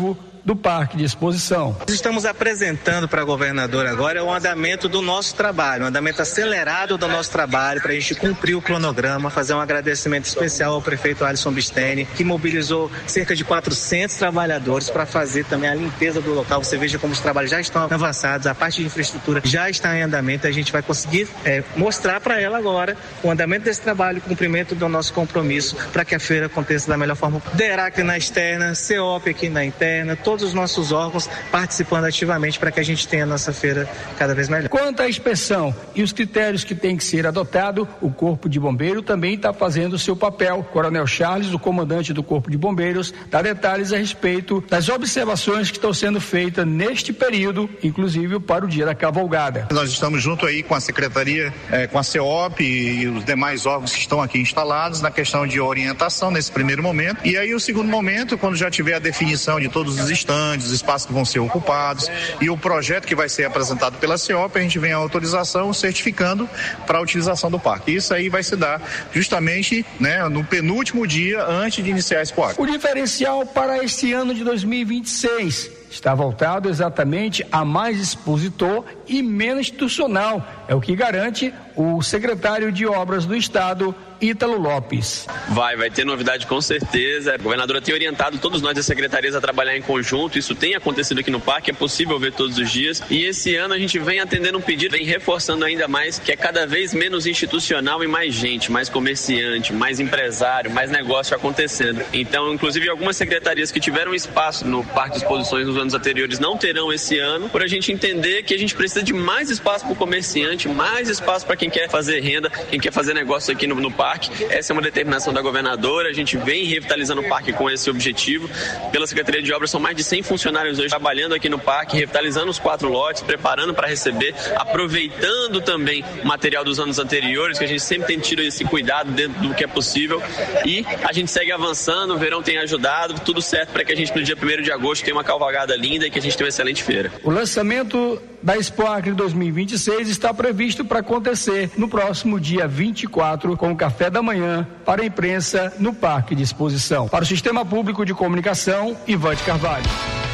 Speaker 14: do Parque de Exposição.
Speaker 15: Estamos apresentando para a governadora agora o andamento do nosso trabalho, um andamento acelerado do nosso trabalho para a gente cumprir o cronograma, fazer um agradecimento especial ao prefeito Alisson Bisteni, que mobilizou cerca de quatrocentos trabalhadores para fazer também a limpeza do local. Você veja como os trabalhos já estão avançados, a parte de infraestrutura já está em andamento, a gente vai conseguir é, mostrar para ela agora o andamento desse trabalho, o cumprimento do nosso compromisso para que a feira aconteça da melhor forma. DERAC na externa, CEOP aqui na interna, todos os nossos órgãos participando ativamente para que a gente tenha a nossa feira cada vez melhor.
Speaker 14: Quanto à inspeção e os critérios que têm que ser adotados, o Corpo de Bombeiro também está fazendo o seu papel. Coronel Charles, o comandante do Corpo de Bombeiros, dá detalhes a respeito das observações que estão sendo feitas neste período, inclusive para o dia da cavalgada.
Speaker 16: Nós estamos junto aí com a Secretaria, eh, com a CEOP e os demais órgãos que estão aqui instalados na questão de orientação nesse primeiro momento. E aí o segundo momento, quando já tiver a definição de todos os estandes, os espaços que vão ser ocupados e o projeto que vai ser apresentado pela CEOP, a gente vem a autorização certificando para a utilização do parque. Isso aí vai se dar justamente, né, no penúltimo dia antes de iniciar esse parque.
Speaker 14: O diferencial para este ano de dois mil e vinte e seis está voltado exatamente a mais expositor e menos institucional. É o que garante o secretário de Obras do Estado, Ítalo Lopes.
Speaker 17: Vai, vai ter novidade com certeza. A governadora tem orientado todos nós das secretarias a trabalhar em conjunto. Isso tem acontecido aqui no parque, é possível ver todos os dias. E esse ano a gente vem atendendo um pedido, vem reforçando ainda mais, que é cada vez menos institucional e mais gente, mais comerciante, mais empresário, mais negócio acontecendo. Então, inclusive, algumas secretarias que tiveram espaço no Parque de Exposições nos anos anteriores não terão esse ano, por a gente entender que a gente precisa de mais espaço para o comerciante, mais espaço para quem quer fazer renda, quem quer fazer negócio aqui no, no parque. Essa é uma determinação da governadora, a gente vem revitalizando o parque com esse objetivo. Pela Secretaria de Obras são mais de cem funcionários hoje trabalhando aqui no parque, revitalizando os quatro lotes, preparando para receber, aproveitando também o material dos anos anteriores, que a gente sempre tem tido esse cuidado dentro do que é possível, e a gente segue avançando, o verão tem ajudado, tudo certo para que a gente no dia primeiro de agosto tenha uma cavalgada linda e que a gente tenha uma excelente feira.
Speaker 14: O lançamento da Expo Acre dois mil e vinte e seis está previsto para acontecer no próximo dia vinte e quatro, com o café da manhã para a imprensa no Parque de Exposição. Para o Sistema Público de Comunicação, Ivante Carvalho.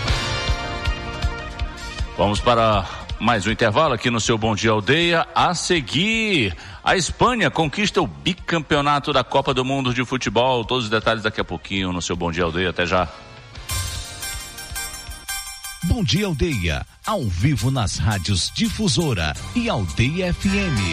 Speaker 1: Vamos para mais um intervalo aqui no seu Bom Dia Aldeia. A seguir, a Espanha conquista o bicampeonato da Copa do Mundo de Futebol. Todos os detalhes daqui a pouquinho no seu Bom Dia Aldeia. Até já.
Speaker 18: Bom Dia Aldeia, ao vivo nas rádios Difusora e Aldeia F M.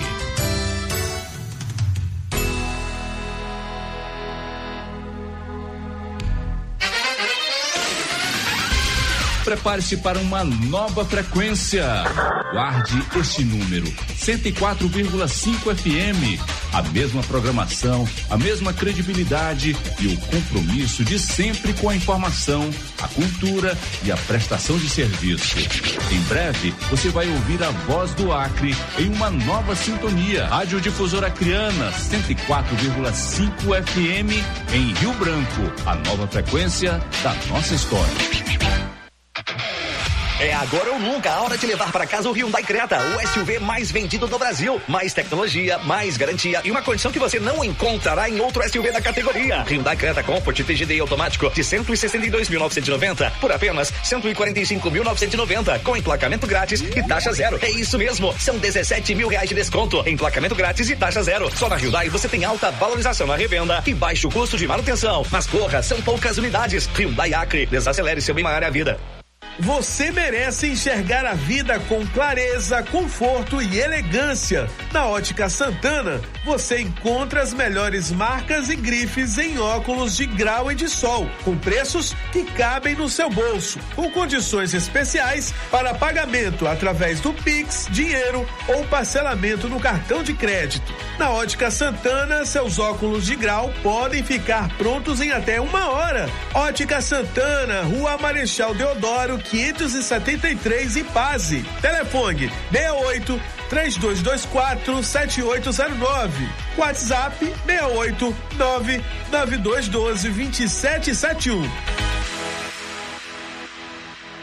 Speaker 3: Prepare-se para uma nova frequência. Guarde este número, cento e quatro vírgula cinco F M. A mesma programação, a mesma credibilidade e o compromisso de sempre com a informação, a cultura e a prestação de serviço. Em breve, você vai ouvir a voz do Acre em uma nova sintonia. Rádio Difusora Acreana, cento e quatro vírgula cinco F M em Rio Branco. A nova frequência da nossa história.
Speaker 11: É agora ou nunca a hora de levar para casa o Hyundai Creta, o S U V mais vendido do Brasil. Mais tecnologia, mais garantia e uma condição que você não encontrará em outro S U V da categoria. Hyundai Creta Comfort T G D automático de cento e sessenta e dois mil novecentos e noventa por apenas cento e quarenta e cinco mil novecentos e noventa, com emplacamento grátis e taxa zero. É isso mesmo, são dezessete mil reais de desconto, emplacamento grátis e taxa zero. Só na Hyundai você tem alta valorização na revenda e baixo custo de manutenção. Mas corra, são poucas unidades. Hyundai Acre, desacelere seu bem-maior à vida.
Speaker 9: Você merece enxergar a vida com clareza, conforto e elegância. Na Ótica Santana, você encontra as melhores marcas e grifes em óculos de grau e de sol, com preços que cabem no seu bolso, com condições especiais para pagamento através do Pix, dinheiro ou parcelamento no cartão de crédito. Na Ótica Santana, seus óculos de grau podem ficar prontos em até uma hora. Ótica Santana, Rua Marechal Deodoro, quinhentos e setenta e três, Ipaze. Telefone seis oito, três dois dois quatro, sete oito zero nove. WhatsApp seis oito, nove nove dois um dois, dois sete sete um.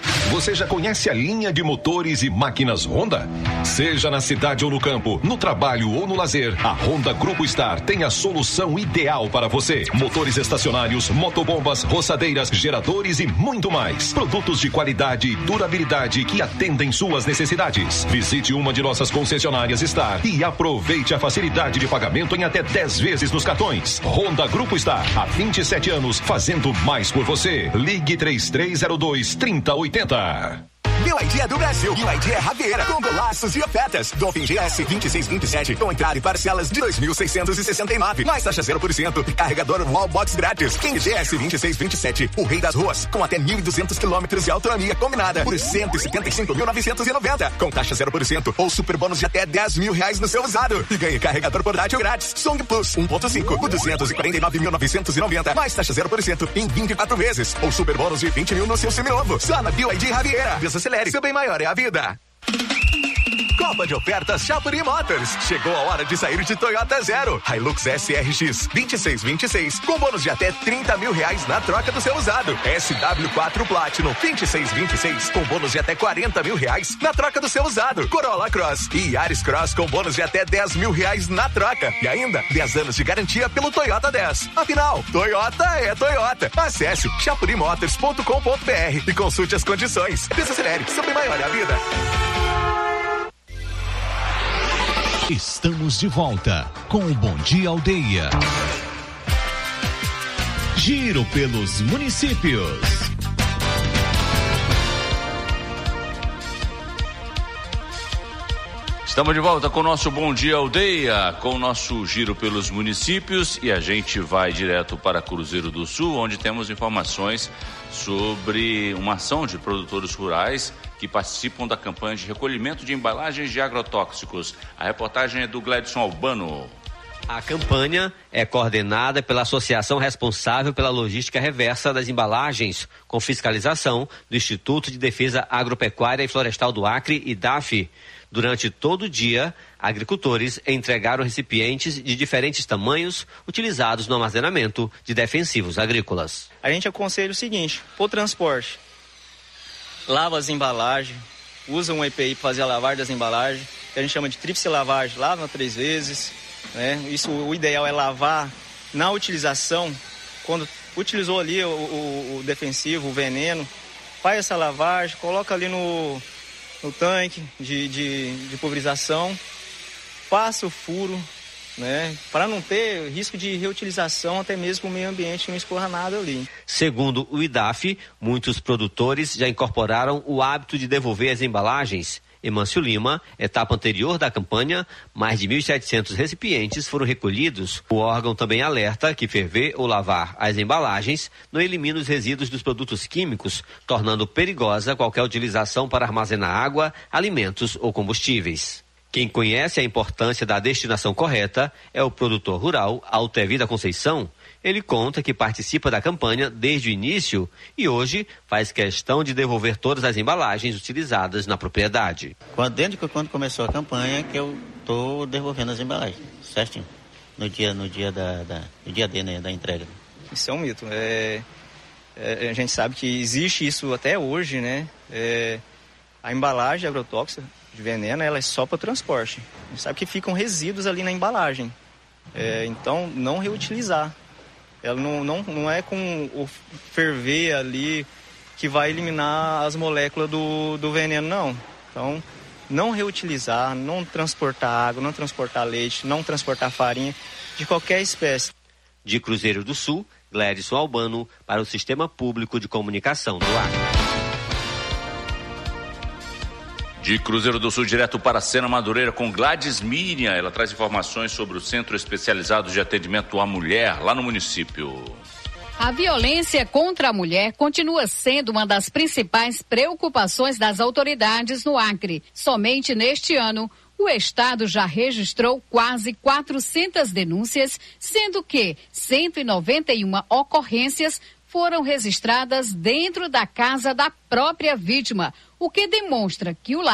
Speaker 10: Você já conhece a linha de motores e máquinas Honda? Seja na cidade ou no campo, no trabalho ou no lazer, a Honda Grupo Star tem a solução ideal para você. Motores estacionários, motobombas, roçadeiras, geradores e muito mais. Produtos de qualidade e durabilidade que atendem suas necessidades. Visite uma de nossas concessionárias Star e aproveite a facilidade de pagamento em até dez vezes nos cartões. Honda Grupo Star, há vinte e sete anos, fazendo mais por você. Ligue três três zero dois, três zero oito zero.
Speaker 11: New I D é do Brasil. New I D é Javiera, com golaços e ofertas. Dolphin G S vinte e seis vinte e sete, com entrada e parcelas de dois mil seiscentos e sessenta e nove. Mais taxa zero por cento e carregador Wallbox grátis. King G S vinte e seis vinte e sete, o rei das ruas, com até mil e duzentos quilômetros de autonomia combinada, por cento e setenta e cinco mil novecentos e noventa. Com taxa zero por cento ou super bônus de até dez mil reais no seu usado. E ganhe carregador portátil grátis. Song Plus um ponto cinco, por duzentos e quarenta e nove mil novecentos e noventa. Mais taxa zero por cento em vinte e quatro vezes. Ou super bônus de vinte mil no seu seminovo. Só na New I D Javiera. Desacelere. Seu bem maior é a vida. Copa de ofertas Chapuri Motors. Chegou a hora de sair de Toyota Zero. Hilux S R X vinte e seis vinte e seis, com bônus de até trinta mil reais na troca do seu usado. S W quatro Platinum vinte e seis vinte e seis, com bônus de até quarenta mil reais na troca do seu usado. Corolla Cross e Yaris Cross, com bônus de até dez mil reais na troca. E ainda dez anos de garantia pelo Toyota dez. Afinal, Toyota é Toyota. Acesse chapurimotors ponto com ponto b r e consulte as condições. Desacelere, seu bem maior é a vida.
Speaker 18: Estamos de volta com o Bom Dia Aldeia. Giro pelos municípios.
Speaker 1: Estamos de volta com o nosso Bom Dia Aldeia, com o nosso giro pelos municípios, e a gente vai direto para Cruzeiro do Sul, onde temos informações sobre uma ação de produtores rurais que participam da campanha de recolhimento de embalagens de agrotóxicos. A reportagem é do Gledson Albano.
Speaker 19: A campanha é coordenada pela associação responsável pela logística reversa das embalagens, com fiscalização do Instituto de Defesa Agropecuária e Florestal do Acre, I D A F. Durante todo o dia, agricultores entregaram recipientes de diferentes tamanhos utilizados no armazenamento de defensivos agrícolas.
Speaker 20: A gente aconselha o seguinte: para o transporte, lava as embalagens, usa um E P I para fazer a lavagem das embalagens, que a gente chama de tríplice lavagem, lava três vezes, né? Isso, o ideal é lavar na utilização, quando utilizou ali o, o, o defensivo, o veneno, faz essa lavagem, coloca ali no, no tanque de, de, de pulverização, passa o furo, né, para não ter risco de reutilização, até mesmo o meio ambiente não escorra nada ali.
Speaker 19: Segundo o I D A F, muitos produtores já incorporaram o hábito de devolver as embalagens. Em Mâncio Lima, etapa anterior da campanha, mais de mil e setecentos recipientes foram recolhidos. O órgão também alerta que ferver ou lavar as embalagens não elimina os resíduos dos produtos químicos, tornando perigosa qualquer utilização para armazenar água, alimentos ou combustíveis. Quem conhece a importância da destinação correta é o produtor rural Altevi da Conceição. Ele conta que participa da campanha desde o início e hoje faz questão de devolver todas as embalagens utilizadas na propriedade.
Speaker 21: Quando, desde que quando começou a campanha que eu estou devolvendo as embalagens, certinho, no dia, no dia, da, da, no dia D, né, da entrega.
Speaker 20: Isso é um mito. É, é, a gente sabe que existe isso até hoje, né? É, a embalagem agrotóxica de veneno, ela é só para o transporte. A gente sabe que ficam resíduos ali na embalagem. É, então, não reutilizar. Ela não, não, não é com o ferver ali que vai eliminar as moléculas do, do veneno, não. Então, não reutilizar, não transportar água, não transportar leite, não transportar farinha de qualquer espécie.
Speaker 19: De Cruzeiro do Sul, Gledson Albano, para o Sistema Público de Comunicação do Acre.
Speaker 1: De Cruzeiro do Sul, direto para Sena Madureira, com Gladys Miriam. Ela traz informações sobre o Centro Especializado de Atendimento à Mulher, lá no município.
Speaker 22: A violência contra a mulher continua sendo uma das principais preocupações das autoridades no Acre. Somente neste ano, o Estado já registrou quase quatrocentas denúncias, sendo que cento e noventa e uma ocorrências foram registradas dentro da casa da própria vítima, o que demonstra que o lar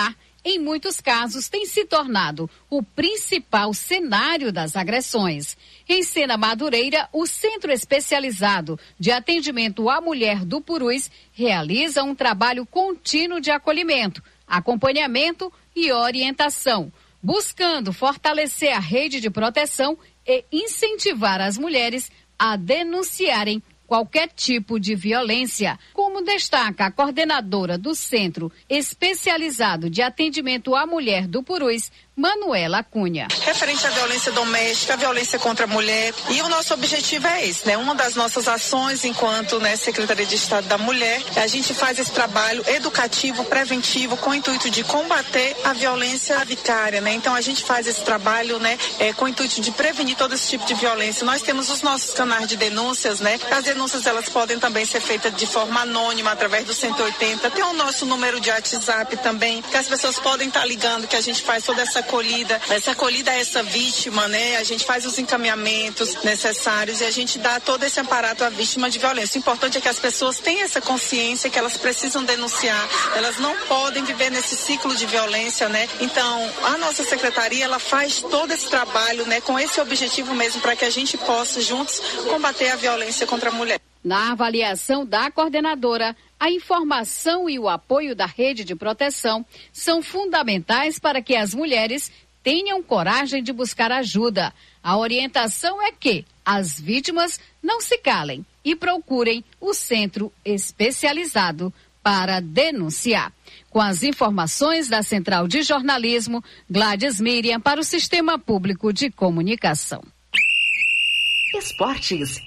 Speaker 22: em muitos casos, tem se tornado o principal cenário das agressões. Em Sena Madureira, o Centro Especializado de Atendimento à Mulher do Purus realiza um trabalho contínuo de acolhimento, acompanhamento e orientação, buscando fortalecer a rede de proteção e incentivar as mulheres a denunciarem qualquer tipo de violência, como destaca a coordenadora do Centro Especializado de Atendimento à Mulher do Purus, Manuela Cunha.
Speaker 4: Referente à violência doméstica, a violência contra a mulher, e o nosso objetivo é esse, né? Uma das nossas ações enquanto, né, Secretaria de Estado da Mulher, a gente faz esse trabalho educativo, preventivo, com o intuito de combater a violência vicária, né? Então a gente faz esse trabalho, né, é, com o intuito de prevenir todo esse tipo de violência. Nós temos os nossos canais de denúncias, né? As denúncias, elas podem também ser feitas de forma anônima, através do cento e oitenta. Tem o nosso número de WhatsApp também, que as pessoas podem estar ligando, que a gente faz toda essa acolhida, essa acolhida a essa vítima, né? A gente faz os encaminhamentos necessários e a gente dá todo esse aparato à vítima de violência. O importante é que as pessoas tenham essa consciência que elas precisam denunciar, elas não podem viver nesse ciclo de violência, né? Então, a nossa secretaria, ela faz todo esse trabalho, né, com esse objetivo mesmo, para que a gente possa juntos combater a violência contra a mulher.
Speaker 22: Na avaliação da coordenadora, a informação e o apoio da rede de proteção são fundamentais para que as mulheres tenham coragem de buscar ajuda. A orientação é que as vítimas não se calem e procurem o centro especializado para denunciar. Com as informações da Central de Jornalismo, Gladys Miriam para o Sistema Público de Comunicação.
Speaker 2: Esportes.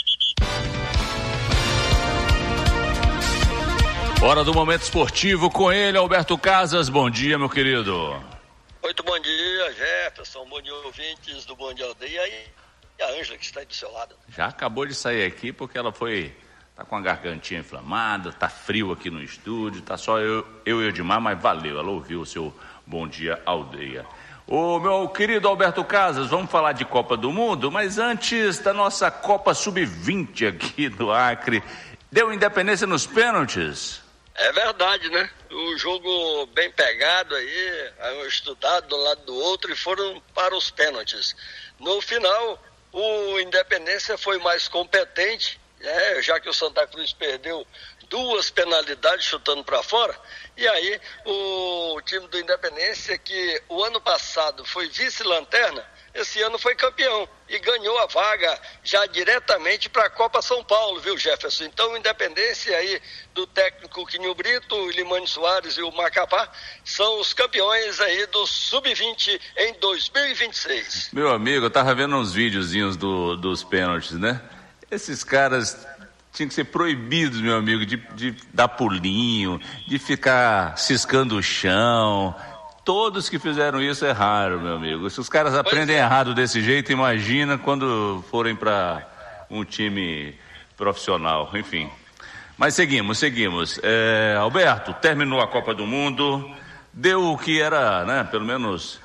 Speaker 1: Hora do Momento Esportivo com ele, Alberto Casas. Bom dia, meu querido.
Speaker 5: Muito bom dia, Jefferson. Bom dia, ouvintes do Bom Dia Aldeia. E a Ângela, que está aí do seu lado.
Speaker 1: Já acabou de sair aqui porque ela foi... Tá com a gargantinha inflamada, tá frio aqui no estúdio, tá só eu, eu e o Edmar, mas valeu, ela ouviu o seu Bom Dia Aldeia. Ô, meu querido Alberto Casas, vamos falar de Copa do Mundo, mas antes da nossa Copa sub vinte aqui do Acre, deu Independência nos pênaltis?
Speaker 5: É verdade, né? O jogo bem pegado aí, estudado de um lado do outro e foram para os pênaltis. No final, o Independência foi mais competente, é, já que o Santa Cruz perdeu duas penalidades chutando para fora, e aí o time do Independência, que o ano passado foi vice-lanterna, esse ano foi campeão e ganhou a vaga já diretamente para a Copa São Paulo, viu, Jefferson? Então, o Independência aí do técnico Quinho Brito, o Limone Soares e o Macapá são os campeões aí do sub vinte em dois mil e vinte e seis.
Speaker 1: Meu amigo, eu tava vendo uns videozinhos do, dos pênaltis, né? Esses caras tinham que ser proibidos, meu amigo, de, de dar pulinho, de ficar ciscando o chão. Todos que fizeram isso erraram, meu amigo. Se os caras aprendem errado desse jeito, imagina quando forem para um time profissional, enfim. Mas seguimos, seguimos. É, Alberto, terminou a Copa do Mundo, deu o que era, né, pelo menos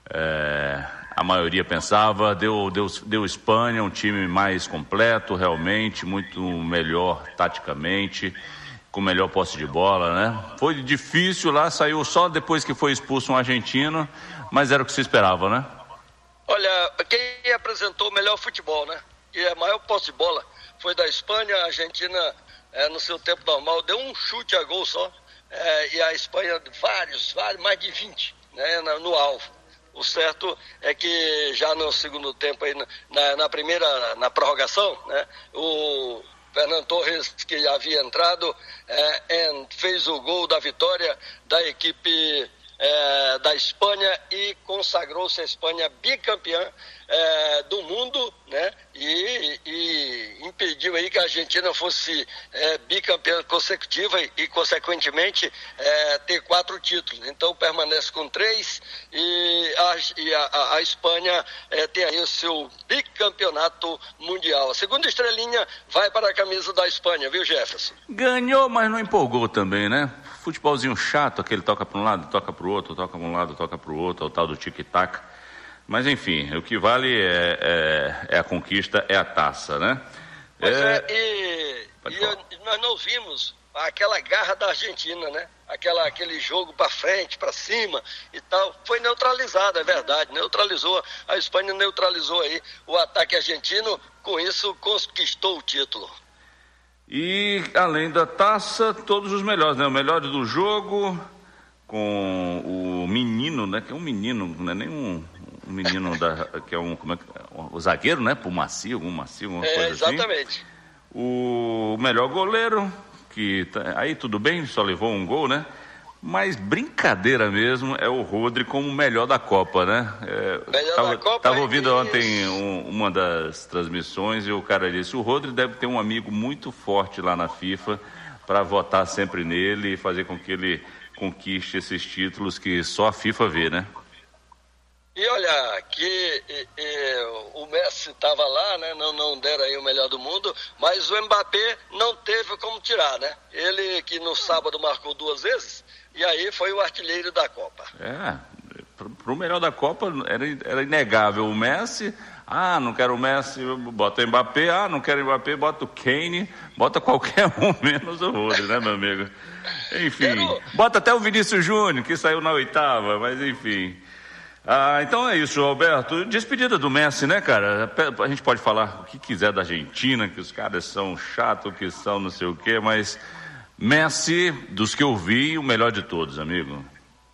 Speaker 1: é, a maioria pensava, deu, deu, deu Espanha, um time mais completo, realmente, muito melhor taticamente, com melhor posse de bola, né? Foi difícil lá, saiu só depois que foi expulso um argentino, mas era o que se esperava, né?
Speaker 5: Olha, quem apresentou o melhor futebol, né? E a maior posse de bola foi da Espanha. A Argentina, é, no seu tempo normal, deu um chute a gol só, é, e a Espanha vários, vários, mais de vinte, né, no alvo. O certo é que já no segundo tempo, aí, na, na primeira, na prorrogação, né, o Fernando Torres, que havia entrado, é, fez o gol da vitória da equipe é, da Espanha e consagrou-se a Espanha bicampeã é, do mundo, né? E, e impediu aí que a Argentina fosse é, bicampeã consecutiva e, e consequentemente, é, ter quatro títulos. Então, permanece com três e a, e a, a Espanha é, tem aí o seu bicampeonato mundial. A segunda estrelinha vai para a camisa da Espanha, viu, Jefferson?
Speaker 1: Ganhou, mas não empolgou também, né? Futebolzinho chato, aquele toca para um lado, toca para o outro, toca para um lado, toca para o outro, é o tal do tic-tac. Mas, enfim, o que vale é, é, é a conquista, é a taça, né?
Speaker 5: Pois é, é e, e eu, nós não vimos aquela garra da Argentina, né? Aquela, aquele jogo para frente, para cima e tal. Foi neutralizado, é verdade. Neutralizou, a Espanha neutralizou aí o ataque argentino, com isso conquistou o título.
Speaker 1: E além da taça, todos os melhores, né? O melhor do jogo, com o menino, né? Que é um menino, não é nem um, um menino da, que é um, como é que, o zagueiro, né? Pro Macio, algum Macio, alguma
Speaker 5: é,
Speaker 1: coisa assim.
Speaker 5: Exatamente.
Speaker 1: O melhor goleiro, que tá, aí tudo bem, só levou um gol, né? Mas brincadeira mesmo é o Rodri como o melhor da Copa, né? É,
Speaker 5: melhor
Speaker 1: tava,
Speaker 5: da Copa.
Speaker 1: Tava ouvindo é ontem um, uma das transmissões e o cara disse: o Rodri deve ter um amigo muito forte lá na FIFA para votar sempre nele e fazer com que ele conquiste esses títulos que só a FIFA vê, né?
Speaker 5: E olha, que e, e, o Messi estava lá, né? Não, não deram aí o melhor do mundo, mas o Mbappé não teve como tirar, né? Ele que no sábado marcou duas vezes, e aí foi o artilheiro da Copa.
Speaker 1: É, pro melhor da Copa era, era inegável o Messi. Ah, não quero o Messi, bota o Mbappé. Ah, não quero o Mbappé, bota o Kane. Bota qualquer um menos o Rodri, né, meu amigo? Enfim, quero... bota até o Vinícius Júnior, que saiu na oitava, mas enfim... Ah, então é isso, Alberto. Despedida do Messi, né, cara? A gente pode falar o que quiser da Argentina, que os caras são chatos, que são não sei o quê, mas Messi, dos que eu vi, o melhor de todos, amigo.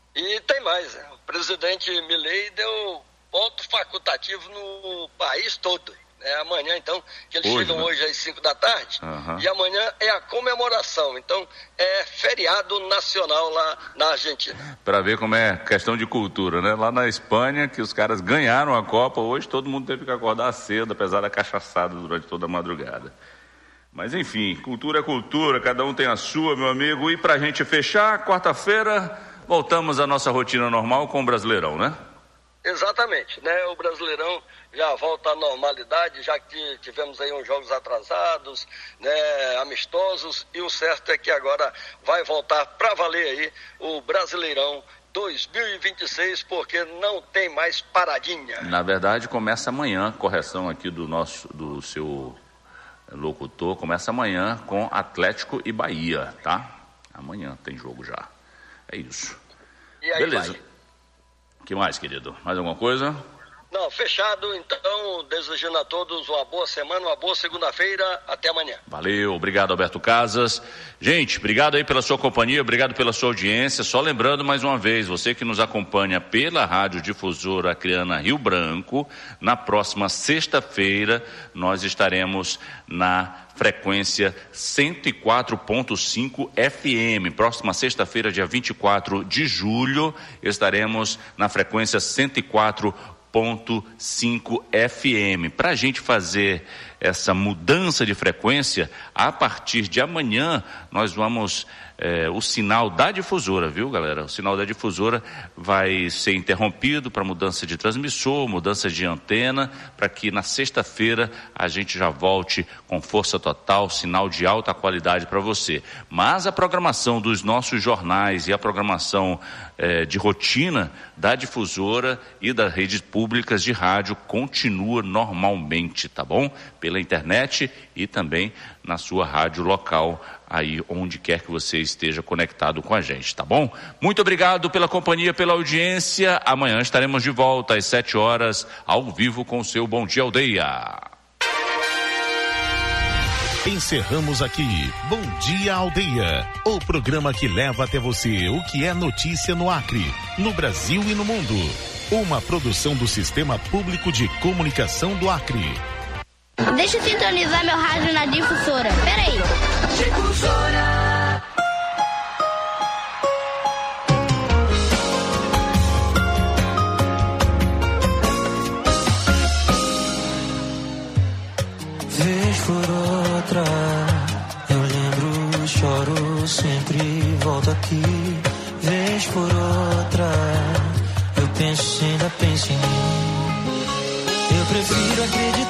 Speaker 5: E tem mais, né? O presidente Milei deu ponto facultativo no país todo. É amanhã, então, que eles hoje, chegam, né? Hoje às cinco da tarde, uhum. E amanhã é a comemoração, então é feriado nacional lá na Argentina.
Speaker 1: Para ver como é questão de cultura, né? Lá na Espanha, que os caras ganharam a Copa, hoje todo mundo teve que acordar cedo, apesar da cachaçada durante toda a madrugada. Mas enfim, cultura é cultura, cada um tem a sua, meu amigo. E pra gente fechar, quarta-feira, voltamos à nossa rotina normal com o Brasileirão, né?
Speaker 5: Exatamente, né? O Brasileirão já volta à normalidade, já que tivemos aí uns jogos atrasados, né, amistosos, e o certo é que agora vai voltar para valer aí o Brasileirão dois mil e vinte e seis, porque não tem mais paradinha.
Speaker 1: Na verdade, começa amanhã, correção aqui do nosso, do seu locutor, começa amanhã com Atlético e Bahia, tá? Amanhã tem jogo já. É isso.
Speaker 5: E aí,
Speaker 1: beleza. Vai. O que mais, querido? Mais alguma coisa?
Speaker 5: Não, fechado, então, desejando a todos uma boa semana, uma boa segunda-feira, até amanhã.
Speaker 1: Valeu, obrigado, Alberto Casas. Gente, obrigado aí pela sua companhia, obrigado pela sua audiência. Só lembrando mais uma vez, você que nos acompanha pela Rádio Difusora Acreana Rio Branco, na próxima sexta-feira nós estaremos na frequência cento e quatro ponto cinco F M. Próxima sexta-feira, dia vinte e quatro de julho, estaremos na frequência cento e quatro ponto cinco F M. Para a gente fazer essa mudança de frequência, a partir de amanhã nós vamos, é, o sinal da difusora, viu, galera? O sinal da difusora vai ser interrompido para mudança de transmissor, mudança de antena, para que na sexta-feira a gente já volte com força total, sinal de alta qualidade para você. Mas a programação dos nossos jornais e a programação é, de rotina da difusora e das redes públicas de rádio continua normalmente, tá bom? Pela internet e também na sua rádio local, aí onde quer que você esteja conectado com a gente, tá bom? Muito obrigado pela companhia, pela audiência. Amanhã estaremos de volta às sete horas, ao vivo com o seu Bom Dia Aldeia.
Speaker 18: Encerramos aqui Bom Dia Aldeia, o programa que leva até você o que é notícia no Acre, no Brasil e no mundo. Uma produção do Sistema Público de Comunicação do Acre.
Speaker 6: Deixa eu sintonizar meu rádio na difusora. Peraí. Difusora.
Speaker 7: Vez por outra, eu lembro, choro, sempre volto aqui. Vez por outra, eu penso, ainda penso em mim. Eu prefiro acreditar